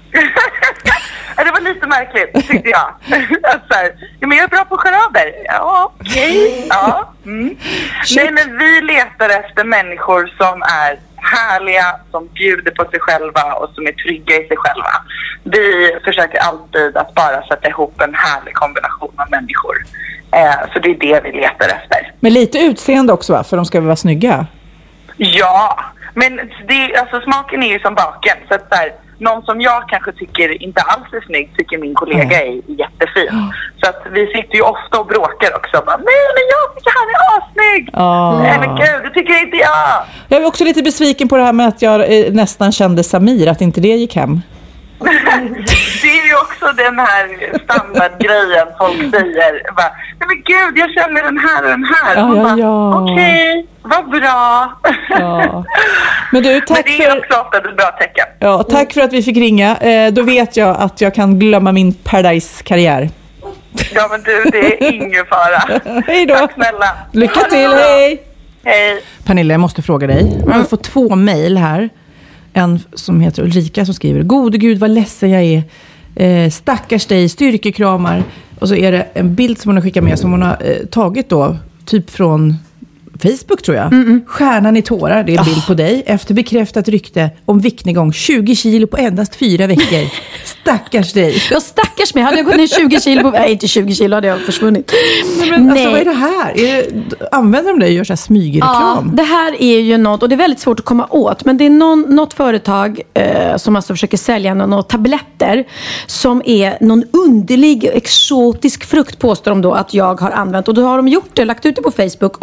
Det var lite märkligt, tyckte jag. Alltså, ja, men jag är bra på charader. Ja, okej. Okay. Ja. Mm. Nej, men vi letar efter människor som är härliga, som bjuder på sig själva och som är trygga i sig själva. Vi försöker alltid att bara sätta ihop en härlig kombination av människor. Eh, så det är det vi letar efter. Men lite utseende också, va? För de ska vara snygga. Ja, men det, alltså, smaken är ju som baken. Så att där, någon som jag kanske tycker inte alls är snygg tycker min kollega är jättefin. Mm. Så att vi sitter ju ofta och bråkar också. Bara, nej, men jag tycker han är assnygg. Oh. Nej, men gud, det tycker inte jag. Jag är också lite besviken på det här med att jag eh, nästan kände Samir, att inte det gick hem. Det är ju också den här standardgrejen folk säger. Bara, nej men gud, jag känner den här och den här. Ja, ja, ja. Okej, okay, vad bra. Ja. Men du, tack men det är för... också ofta ett bra tecken. Ja, tack för att vi fick ringa. Eh, då vet jag att jag kan glömma min Paradise-karriär. Ja, men du, det är ingen fara. Hej då. Tack snälla. Lycka till, hej. Hej. Pernilla, jag måste fråga dig. Jag har fått två mejl här. En som heter Ulrika som skriver: gode gud vad ledsen jag är, eh, stackars dig, styrkekramar. Och så är det en bild som hon har skickat med som hon har eh, tagit då typ från Facebook, tror jag. Mm-mm. Stjärnan i tårar, det är en bild oh. på dig efter bekräftat rykte om viktnedgång tjugo kilo på endast fyra veckor. Stackars dig. Ja, stackars mig. Hade jag gått ner tjugo kilo på... Nej, inte tjugo kilo, hade jag försvunnit. Men, men alltså, vad är det här? Är det, använder de det och gör så här smygreklam? Ja, det här är ju något, och det är väldigt svårt att komma åt, men det är någon, något företag eh, som alltså försöker sälja några, några tabletter som är någon underlig, exotisk frukt, påstår de då att jag har använt. Och då har de gjort det, lagt ut det på Facebook och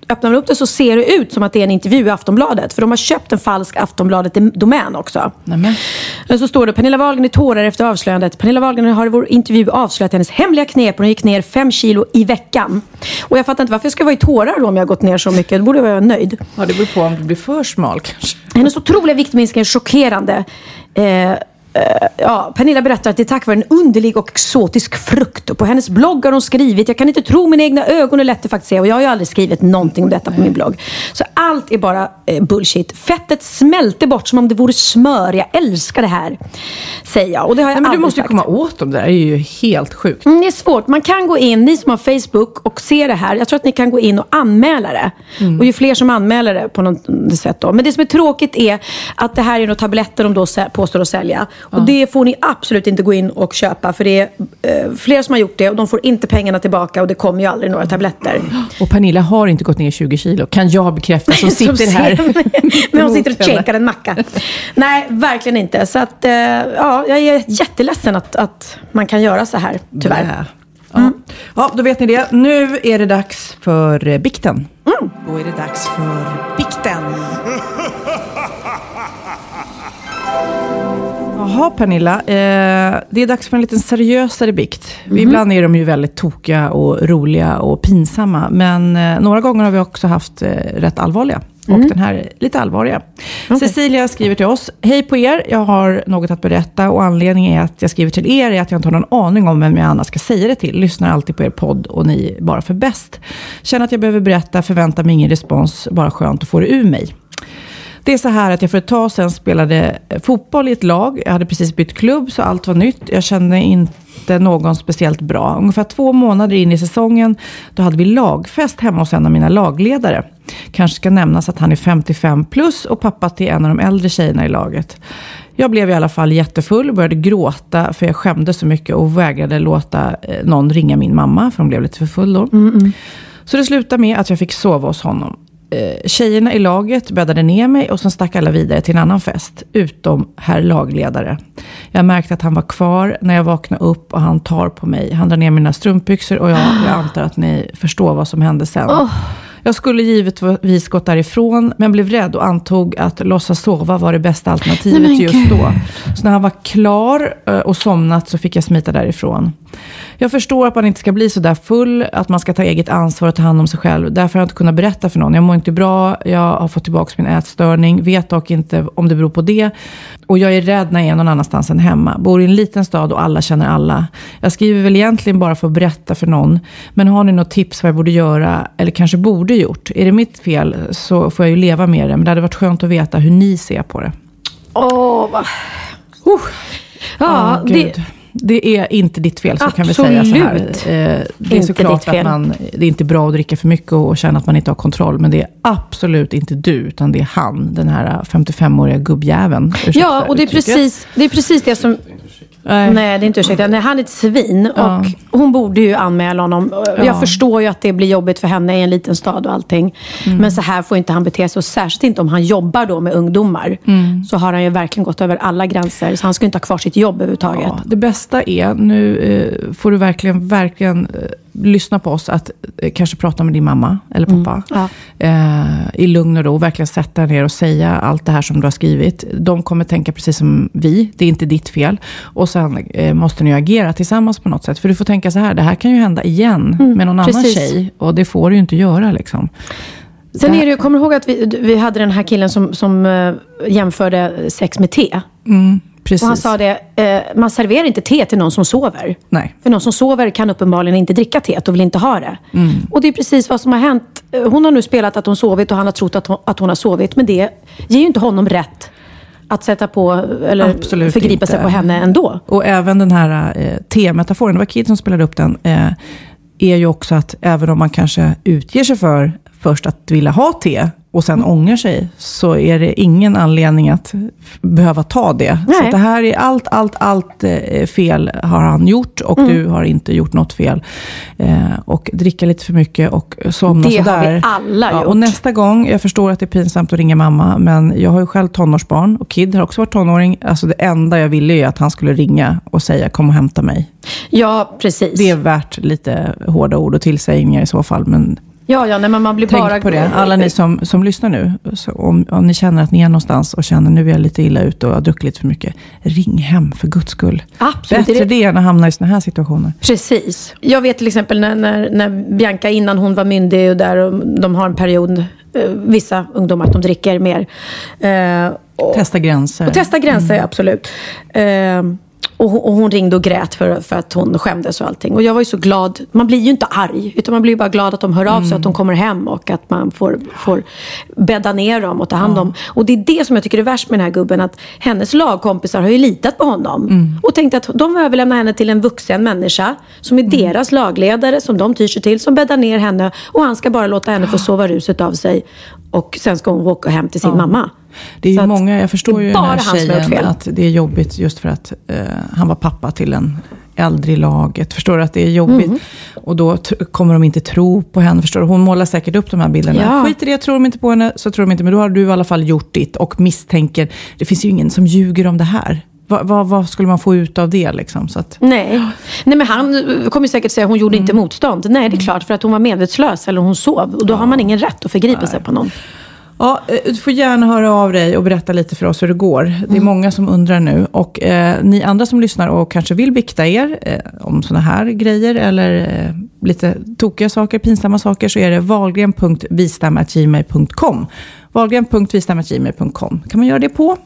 öppnar man upp det så ser det ut som att det är en intervju i Aftonbladet. För de har köpt en falsk Aftonbladet-domän också. Nämen. Så står det, Pernilla Wahlgren i tårar efter avslöjandet. Pernilla Wahlgren har i vår intervju avslöjat hennes hemliga knep. Hon gick ner fem kilo i veckan. Och jag fattar inte varför jag ska vara i tårar då om jag har gått ner så mycket. Då borde jag vara nöjd. Ja, det beror på om du blir för smal kanske. Hennes otroliga viktminskning är chockerande. Eh... Ja, Pernilla berättar att det är tack vare en underlig och exotisk frukt. Och på hennes blogg har hon skrivit, jag kan inte tro mina egna ögon, är lätt att faktiskt se. Och jag har ju aldrig skrivit någonting om detta på min blogg. Så allt är bara eh, bullshit. Fettet smälter bort som om det vore smör. Jag älskar det här, säger jag. Och det har jag Nej, men du måste ju sagt. komma åt dem där, det är ju helt sjukt. Mm, det är svårt. Man kan gå in, ni som har Facebook och ser det här. Jag tror att ni kan gå in och anmäla det. Mm. Och ju fler som anmäler det på något sätt då. Men det som är tråkigt är att det här är några tabletter de då påstår att sälja. Och det får ni absolut inte gå in och köpa. För det är eh, fler som har gjort det. Och de får inte pengarna tillbaka. Och det kommer ju aldrig några tabletter. Och Pernilla har inte gått ner tjugo kilo. Kan jag bekräfta som sitter som här. Men hon sitter och käkar en macka. Nej, verkligen inte. Så att, eh, ja, jag är jätteledsen att, att man kan göra så här, tyvärr. Blä. Ja. Mm. Ja, då vet ni det. Nu är det dags för eh, bikten. Mm. Då är det dags för bikten. Jaha, Pernilla. Eh, det är dags för en liten seriösare bikt. Mm-hmm. Ibland är de ju väldigt tokiga och roliga och pinsamma. Men eh, några gånger har vi också haft eh, rätt allvarliga. Mm. Och den här är lite allvarliga. Okay. Cecilia skriver till oss. Hej på er, jag har något att berätta. Och anledningen är att jag skriver till er är att jag inte har någon aning om vem jag annars ska säga det till. Lyssnar alltid på er podd och ni är bara för bäst. Känner att jag behöver berätta, förväntar mig ingen respons. Bara skönt att få det ur mig. Det är så här att jag för ett tag sedan spelade fotboll i ett lag. Jag hade precis bytt klubb så allt var nytt. Jag kände inte någon speciellt bra. Ungefär två månader in i säsongen då hade vi lagfest hemma hos en av mina lagledare. Kanske ska nämnas att han är femtiofem plus och pappa till en av de äldre tjejerna i laget. Jag blev i alla fall jättefull och började gråta för jag skämde så mycket och vägrade låta någon ringa min mamma för hon blev lite för full då. Mm-mm. Så det slutade med att jag fick sova hos honom. Tjejerna i laget bäddade ner mig och sen stack alla vidare till en annan fest, utom herr lagledare. Jag märkte att han var kvar när jag vaknade upp och han tar på mig. Han drar ner mina strumpbyxor och jag, jag antar att ni förstår vad som hände sen. Oh. Jag skulle givetvis gått därifrån men blev rädd och antog att låtsas sova var det bästa alternativet Nej, just då. Så när han var klar och somnat så fick jag smita därifrån. Jag förstår att man inte ska bli så där full, att man ska ta eget ansvar och ta hand om sig själv. Därför har jag inte kunnat berätta för någon. Jag mår inte bra, jag har fått tillbaka min ätstörning, vet dock inte om det beror på det. Och jag är rädd när jag är någon annanstans än hemma. Bor i en liten stad och alla känner alla. Jag skriver väl egentligen bara för att berätta för någon. Men har ni något tips vad jag borde göra, eller kanske borde gjort? Är det mitt fel så får jag ju leva med det. Men det hade varit skönt att veta hur ni ser på det. Åh, vad... Uh. Ja, oh, det... Det är inte ditt fel, så Absolut. Kan vi säga så här. Det är såklart att man, det är inte bra att dricka för mycket och känna att man inte har kontroll. Men det är absolut inte du, utan det är han, den här femtiofemåriga gubbjäveln. Ursäkta, ja, och det är, precis, det är precis det som... Nej, Nej det är inte ursäkta. Nej, han är ett svin Ja. och hon borde ju anmäla honom. Jag Ja. förstår ju att det blir jobbigt för henne i en liten stad och allting. Mm. Men så här får inte han bete sig. Och särskilt inte om han jobbar då med ungdomar. Mm. Så har han ju verkligen gått över alla gränser. Så han ska inte ha kvar sitt jobb överhuvudtaget. Ja, det bästa är, nu eh, får du verkligen, verkligen eh, lyssna på oss. Att eh, kanske prata med din mamma eller pappa. Mm. Ja. Eh, I lugn och ro. Verkligen sätta ner och säga allt det här som du har skrivit. De kommer tänka precis som vi. Det är inte ditt fel. Och sen eh, måste ni agera tillsammans på något sätt. För du får tänka så här, det här kan ju hända igen Mm, med någon precis. annan tjej. Och det får du ju inte göra liksom. Sen är det ju, kommer du ihåg att vi, vi hade den här killen som, som uh, jämförde sex med te? Mm, precis. Och han sa det, uh, man serverar inte te till någon som sover. Nej. För någon som sover kan uppenbarligen inte dricka te och vill inte ha det. Mm. Och det är precis vad som har hänt. Hon har nu spelat att hon sovit och han har trott att hon, att hon har sovit. Men det ger ju inte honom rätt att sätta på eller Absolut förgripa inte. sig på henne ändå. Och även den här eh, te-metaforen, det var Kid som spelade upp den, eh, är ju också att även om man kanske utger sig för först att vilja ha te och sen mm. ångrar sig, så är det ingen anledning att f- behöva ta det. Nej. Så att det här är allt, allt, allt eh, fel har han gjort och Mm. du har inte gjort något fel. Eh, och dricka lite för mycket och somna Det sådär. har vi alla Ja, gjort. och nästa gång, jag förstår att det är pinsamt att ringa mamma, men jag har ju själv tonårsbarn och Kid har också varit tonåring. Alltså det enda jag ville är att han skulle ringa och säga kom och hämta mig. Ja, precis. Det är värt lite hårda ord och tillsägningar i så fall, men Ja, ja, nej, men man blir Tänk bara... på det, alla ni som, som lyssnar nu. Så om, om ni känner att ni är någonstans och känner nu är jag lite illa ute och har druckit lite för mycket. Ring hem för Guds skull. Absolut. Bättre det än att hamna i såna här situationer. Precis. Jag vet till exempel när, när, när Bianca innan hon var myndig och där och de har en period, eh, vissa ungdomar att de dricker mer. Eh, och, testa gränser. Och testa gränser, mm. absolut. Eh, Och hon, och hon ringde och grät för, för att hon skämdes och allting. Och jag var ju så glad. Man blir ju inte arg. Utan man blir ju bara glad att de hör av sig. Mm. Att de kommer hem. Och att man får, får bädda ner dem och ta hand om. Ja. Och det är det som jag tycker är värst med den här gubben. Att hennes lagkompisar har ju litat på honom. Mm. Och tänkt att de överlämnar henne till en vuxen människa. Som är mm. deras lagledare. Som de tyr sig till. Som bäddar ner henne. Och han ska bara låta henne få sova ruset av sig. Och sen ska hon åka hem till sin ja. mamma. Det är ju så många, jag förstår ju den här tjejen att att det är jobbigt just för att uh, han var pappa till en äldre i laget. Förstår du att det är jobbigt? Mm. Och då t- kommer de inte tro på henne. Förstår du? Hon målar säkert upp de här bilderna. Ja. Skit i det, tror de inte på henne så tror de inte. Men då har du i alla fall gjort ditt och misstänker. Det finns ju ingen som ljuger om det här. Va, va, vad skulle man få ut av det liksom? Så att... Nej. Nej, men han kommer säkert säga att hon gjorde mm. inte motstånd. Nej, det är klart för att hon var medvetslös eller hon sov. Och då ja. har man ingen rätt att förgripa Nej. sig på någon. Ja, du får gärna höra av dig och berätta lite för oss hur det går. Det är mm. många som undrar nu. Och eh, ni andra som lyssnar och kanske vill bikta er eh, om såna här grejer eller eh, lite tokiga saker, pinsamma saker, så är det wahlgren punkt wistam at gmail punkt com. wahlgren punkt wistam at gmail punkt com. Kan man göra det på?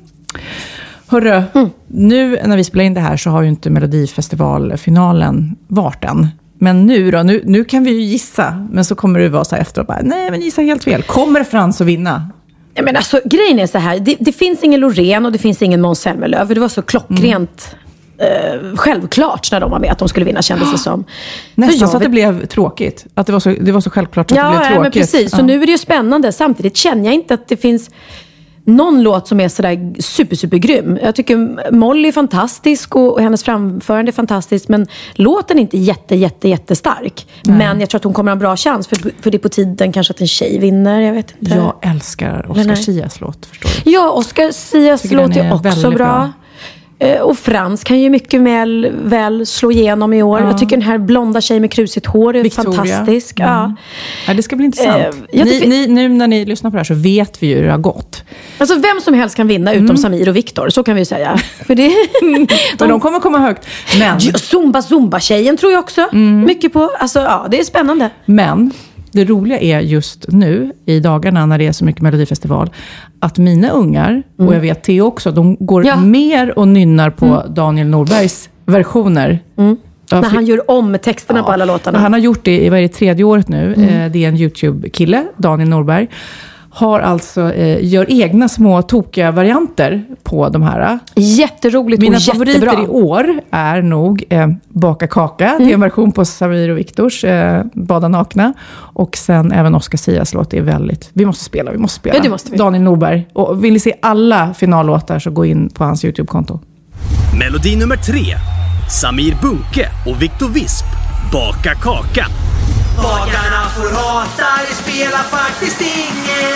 Hörru, mm. nu när vi spelar in det här så har ju inte Melodifestivalfinalen varit än. Men nu då, nu, nu kan vi ju gissa. Men så kommer det vara så här efteråt. Bara, nej, men gissa helt fel. Kommer Frans att vinna? Ja, men alltså, grejen är så här. Det, det finns ingen Loreen och det finns ingen Måns Zelmerlöw. För det var så klockrent mm. eh, självklart när de var med att de skulle vinna, kändes det som. Nästan så, så att det blev tråkigt. Att det var så, det var så självklart att ja, det blev tråkigt. Ja, men precis. Så ja. nu är det ju spännande. Samtidigt känner jag inte att det finns... någon låt som är sådär super, super grym. Jag tycker Molly är fantastisk och, och hennes framförande är fantastiskt. Men låten är inte jätte, jätte, jättestark. Nej. Men jag tror att hon kommer ha en bra chans. För, för det är på tiden kanske att en tjej vinner. Jag vet inte. Jag älskar Oscar Sias låt, förstår du? Ja, Oscar Sias låt är, är också bra. bra. Och Frans kan ju mycket väl, väl slå igenom i år. Ja. Jag tycker den här blonda tjejen med krusigt hår är Victoria. fantastisk. Mm. Ja. Ja, det ska bli intressant. Eh, ni, ni, nu när ni lyssnar på det här så vet vi ju hur det har gått. Alltså vem som helst kan vinna utom mm. Samir och Viktor, så kan vi säga. För det, de, Men de kommer komma högt. Men... Zumba Zumba-tjejen tror jag också. Mm. Mycket på. Alltså ja, det är spännande. Men... det roliga är just nu, i dagarna när det är så mycket Melodifestival, att mina ungar, mm. och jag vet Theo också, de går ja. mer och nynnar på mm. Daniel Norbergs versioner. Mm. När han gör om texterna ja. på alla låtarna. Han har gjort det i vad är det, tredje året nu. Mm. Det är en YouTube-kille, Daniel Norberg. Har alltså, eh, gör egna små tokiga varianter på de här. Jätteroligt Mina och favoriter jättebra. i år är nog eh, Baka kaka. Mm. Det är en version på Samir och Viktors eh, Bada nakna. Och sen även Oscar Sias låt är väldigt... Vi måste spela, vi måste spela. Ja, det måste vi. Daniel Norberg. Och vill ni se alla finallåtar så gå in på hans YouTube-konto. Melodi nummer tre. Samir Bunke och Viktor Visp. Baka kaka. Bakarna får hata, det spelar faktiskt ingen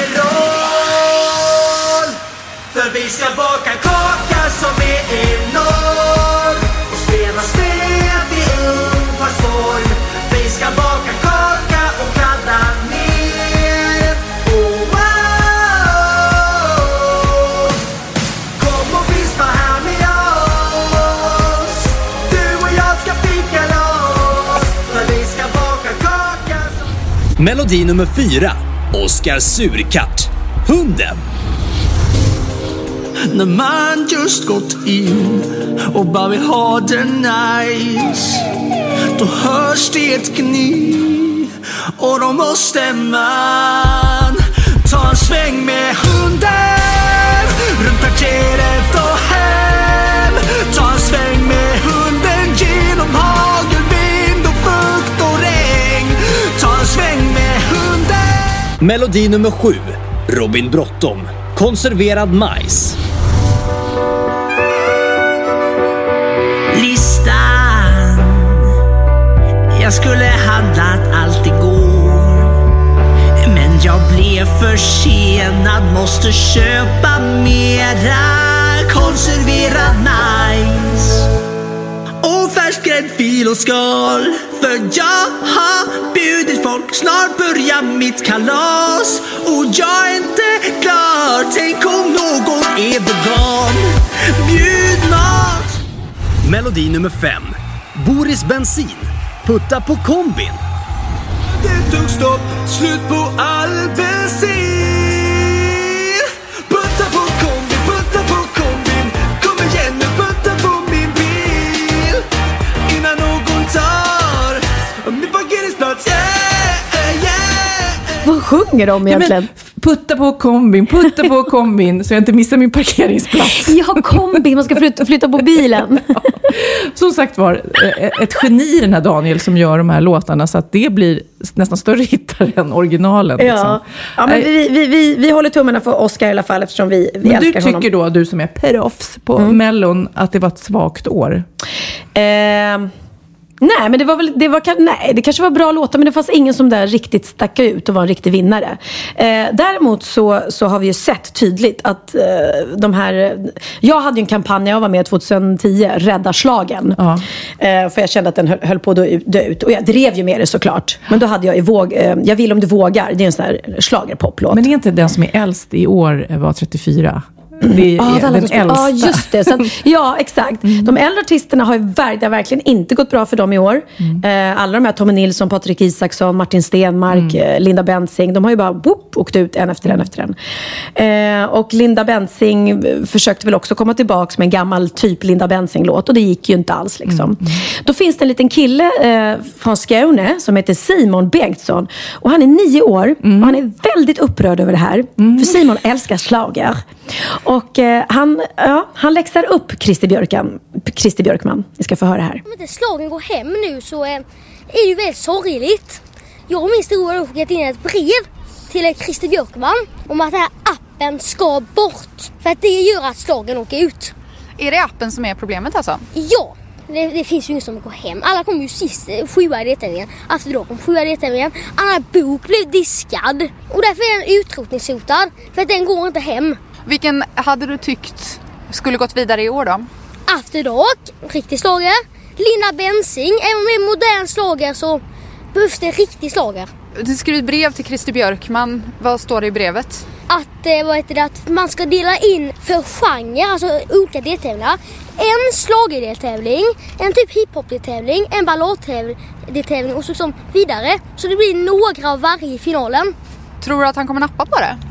roll. För vi ska baka kaka som är enorm och spela spel i ungdomsform. Vi ska baka kaka och kladda ner. Oh, wow. Kom och vispa här med oss. Du och jag ska fika loss. För vi ska baka kaka som... Melodi nummer fyra. Oscar Surkatt. Hunden. När man just gått in och bara vill ha det nice, då hörs det ett gny och då måste man ta en sväng med hunden runt kvarteret och hem. Ta en sväng med hunden genom hagel, vind och fukt och regn. Ta en sväng med hunden. Melodi nummer sju. Robin Bråttom. Konserverad majs. Listan. Jag skulle handlat allt igår, men jag blev försenad. Måste köpa mera konserverad majs och färskt gräddfil och skal. För jag har bjudit folk, snart börjar mitt kalas. Och jag är inte klar, tänk om någon är vegan. Bjud mat. Melodi nummer fem. Boris Bensin. Putta på kombin. Det tog stopp, slut på all bensin. Putta på kombin, putta på kombin. Kom igen nu, putta på min bil. Innan någon tar min parkeringsplats, yeah, yeah. Vad sjunger de egentligen? Ja, putta på kombin, putta på kombin så jag inte missar min parkeringsplats. Ja, kombin, man ska flytta, flytta på bilen. Ja. Som sagt var, ett geni den här Daniel som gör de här låtarna så att det blir nästan större hittar än originalen. Ja, liksom. ja men vi, vi, vi, vi håller tummarna för Oscar i alla fall eftersom vi, vi men älskar du honom. tycker då, du som är proffs på mm. Mellon, att det var ett svagt år? Eh... Nej, men det var väl, det var, nej, det kanske var bra låtar, men det fanns ingen som där riktigt stack ut och var en riktig vinnare. Eh, däremot så, så har vi ju sett tydligt att eh, de här, jag hade ju en kampanj, jag var med tjugohundratio, Rädda slagen. Ja. Eh, för jag kände att den höll, höll på att dö, dö ut. Och jag drev ju med det såklart. Men då hade jag i våg, eh, Jag vill om du vågar, det är en sån här schlagerpoplåt. Men det är inte den som är äldst i år var trettiofyra? Det är ah, den äldsta. Ja, just det. Så, ja, exakt. Mm. De äldre artisterna har ju ver- det har verkligen inte gått bra för dem i år. Mm. Eh, alla de här, Tommy Nilsson, Patrik Isaksson, Martin Stenmark, mm. eh, Linda Bensing, de har ju bara whoop, åkt ut en efter en efter en. Eh, och Linda Bensing försökte väl också komma tillbaka med en gammal typ Linda Bensing-låt, och det gick ju inte alls liksom. Mm. Då finns det en liten kille eh, från Skåne som heter Simon Bengtsson, och han är nio år mm. och han är väldigt upprörd över det här. Mm. För Simon älskar slager. Och eh, han, ja, han läxar upp Christer Björkan, Christer Björkman. Vi ska få höra här. Om inte slagen går hem nu så eh, är det ju väldigt sorgligt. Jag och min stora har skickat in ett brev till Christer Björkman om att den här appen ska bort. För att det gör att slagen åker ut. Är det appen som är problemet alltså? Ja, det, det finns ju ingen som går hem. Alla kom ju sist, sjua i deltävlingen. Alltså då kom sjua i deltävlingen. Anna bok blev diskad. Och därför är den utrotningshotad. För att den går inte hem. Vilken hade du tyckt skulle gått vidare i år då? After Dark, riktig slager. Linda Bensing, även om det är modern slager så behövs det riktig slager. Du skrev ett brev till Christer Björkman. Vad står det i brevet? Att, eh, vad heter det, att man ska dela in för genre, alltså olika deltävlingar. En slagerdeltävling, en typ hiphop-deltävling, en balladdeltävling och så som vidare. Så det blir några av varje finalen. Tror du att han kommer nappa på det?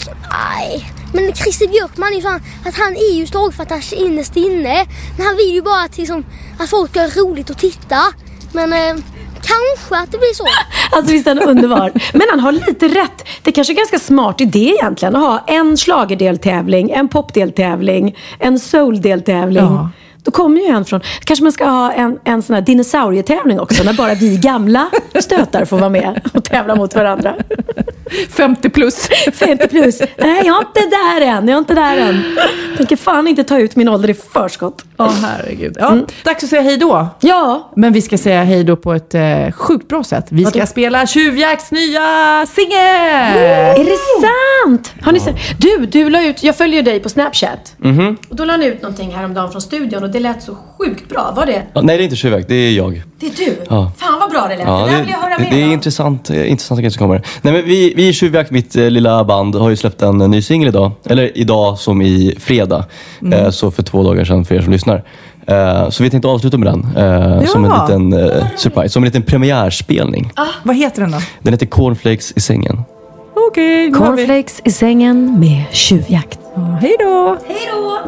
Nej, men Christer Björkman är ju så att han är ju slagfattars innerst inne. Men han vill ju bara att, liksom, att folk ska ha roligt att titta. Men eh, kanske att det blir så. Alltså visst är han underbar. Men han har lite rätt. Det är kanske är en ganska smart idé egentligen att ha en slagerdeltävling, en popdeltävling, en souldeltävling. Ja. Då kommer ju en från... Kanske man ska ha en, en sån här dinosaurietävling också, när bara vi gamla stötar får vara med och tävla mot varandra. femtio plus. femtio plus. Nej, jag är inte där än. Jag är inte där än. Jag tänker fan inte ta ut min ålder i förskott. Åh, oh, herregud. Ja, mm. Dags att säga hej då. Ja. Men vi ska säga hej då på ett eh, sjukt bra sätt. Vi ska spela Tjuvjakts nya singel. Är det sant? Har ni sett? Du, du la ut... Jag följer dig på Snapchat. Mm-hmm. Och då la ni ut någonting häromdagen från studion och det lät så sjukt bra. Var det? Ja, nej, det är inte Tjuvjakt. Det är jag. Det är du? Ja. Fan vad bra det lät. Ja, det där det, vill jag höra det, mer det är om. intressant, intressanta grejer som kommer. Nej, men vi, vi i Tjuvjakt, mitt eh, lilla band, har ju släppt en ny singel idag. Eller idag som i fredag. Mm. Eh, så för två dagar sedan för er som lyssnar. Eh, så vi tänkte avsluta med den. Eh, som en liten eh, surprise. Som en liten premiärspelning. Ah, vad heter den då? Den heter Cornflakes i sängen. Okej. Okay, Cornflakes i sängen med Tjuvjakt. Ah, hej då! Hej då!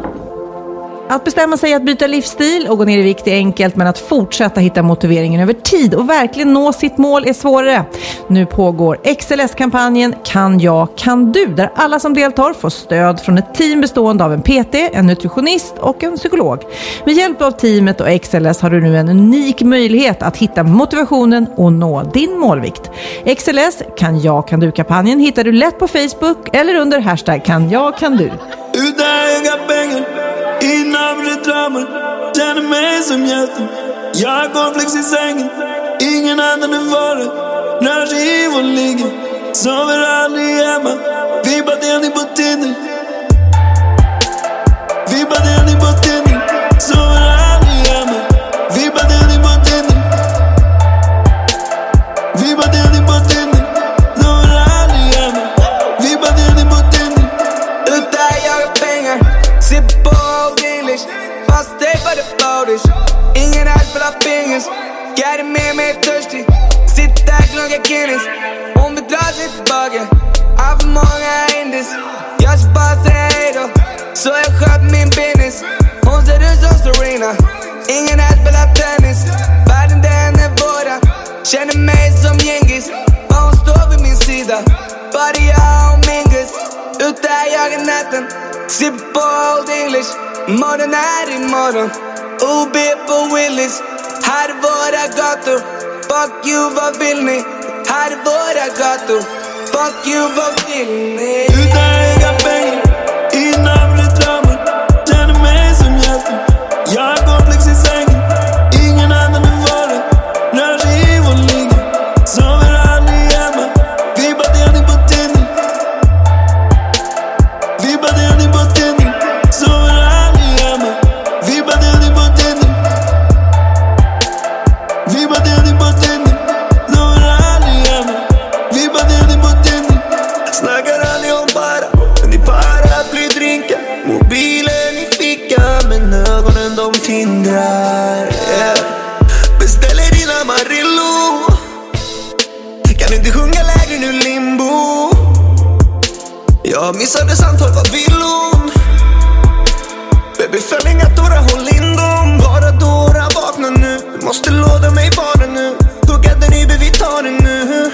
Att bestämma sig att byta livsstil och gå ner i vikt är enkelt, men att fortsätta hitta motiveringen över tid och verkligen nå sitt mål är svårare. Nu pågår X L S-kampanjen Kan jag, kan du, där alla som deltar får stöd från ett team bestående av en P T, en nutritionist och en psykolog. Med hjälp av teamet och X L S har du nu en unik möjlighet att hitta motivationen och nå din målvikt. X L S Kan jag, kan du-kampanjen hittar du lätt på Facebook eller under hashtag Kan jag, kan du. Utan höga pengar, innan drömmen, känner mig som hjälten. Jag går flex i sängen, ingen annan än vare. Rör sig i vår ligger, sover aldrig hemma. Vi bara delar på Tinder. Vi bara delar på Tinder, sover aldrig hemma. Vi bara delar många Guinness. Hon vill dra sig tillbaka. Har för många indies. Jag ska bara säga hejdå, så jag sköt min business. Hon ser ut som Serena. Ingen här spelar tennis. Världen den är våran. Känner mig som Genghis. Bara hon står vid min sida. Bara jag och Mingus. Ute här jagar natten. Sipp på Old English. Morgon är imorgon. O B på Willys. Här är våra gator. Fuck you, vad vill ni? Här är våra gator. Fuck you, vad vill ni? Utan äga pengar, innan drömmen. Känner mig som hjälten. Jag har komplex i sängen. Ingen annan än våren. Rör sig i vår liga. Sover aldrig hemma. Vi bara delning på Tinder. Vi bara delning på Tinder. Sover aldrig hemma. Vi bara delning på Tinder. Vi bara delning på Tinder. Sover aldrig hemma. Vi bara delning på Tinder. Snackar aldrig om para. Men i paraplydrinka. Mobilen i fickan. Men ögonen de tindrar. Yeah. Beställer dina Amarillo. Kan inte sjunga lägre nu limbo. Jag missade samtal, vad vill hon? Baby fäll inga tårar, håll in dem. Bara Dora, vakna nu. Du måste låta mig vara nu. Tugga den i vi tar det nu.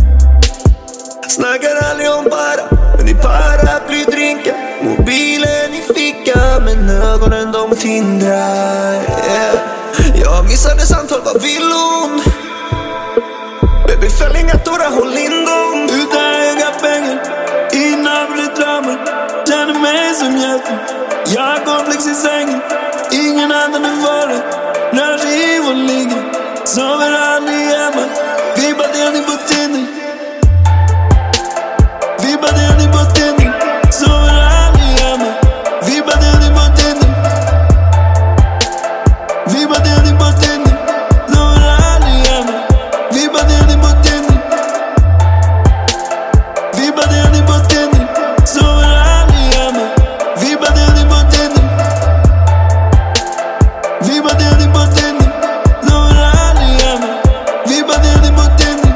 Snackar aldrig om bara. Men i paraplydrinka. Mobilen i fickan. Men ögonen de tindrar. Yeah. Jag missade samtal, vad vill hon? Baby fäll inga tårar, håll in dem. Utan äga pengar, innan blir drömmen. Känner mig som hjälten. Jag har komplex i sängen. Ingen annan än våren. Rör sig i vår liga. Sover aldrig hemma. Vi bara delning på Tinder. Vi bara delning på Tinder. Sover aldrig hemma. Vi bara delning på Tinder. Vi bara delning på Tinder. Sover aldrig hemma. Vi bara delning på Tinder. Vi bara delning på Tinder. Sover aldrig hemma. Vi bara delning på Tinder. Vi bara delning på Tinder. Sover aldrig hemma. Vi bara delning på Tinder.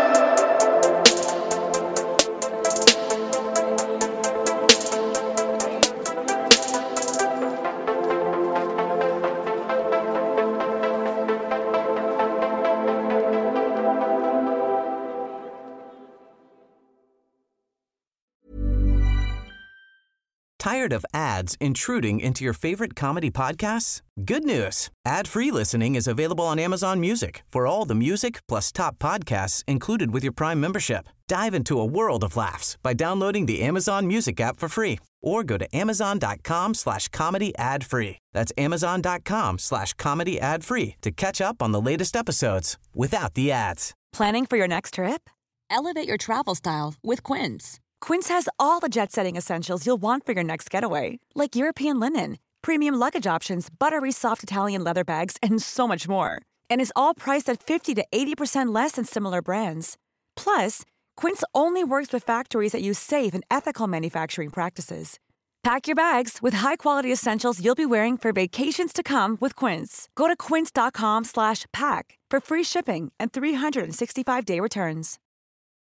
Tired of ads intruding into your favorite comedy podcasts? Good news. Ad-free listening is available on Amazon Music for all the music plus top podcasts included with your Prime membership. Dive into a world of laughs by downloading the Amazon Music app for free or go to amazon.com slash comedy ad free. That's amazon.com slash comedy ad free to catch up on the latest episodes without the ads. Planning for your next trip? Elevate your travel style with Quince. Quince has all the jet-setting essentials you'll want for your next getaway, like European linen, premium luggage options, buttery soft Italian leather bags, and so much more. And is all priced at fifty to eighty percent less than similar brands. Plus, Quince only works with factories that use safe and ethical manufacturing practices. Pack your bags with high-quality essentials you'll be wearing for vacations to come with Quince. Go to quince.com slash pack for free shipping and three sixty-five day returns.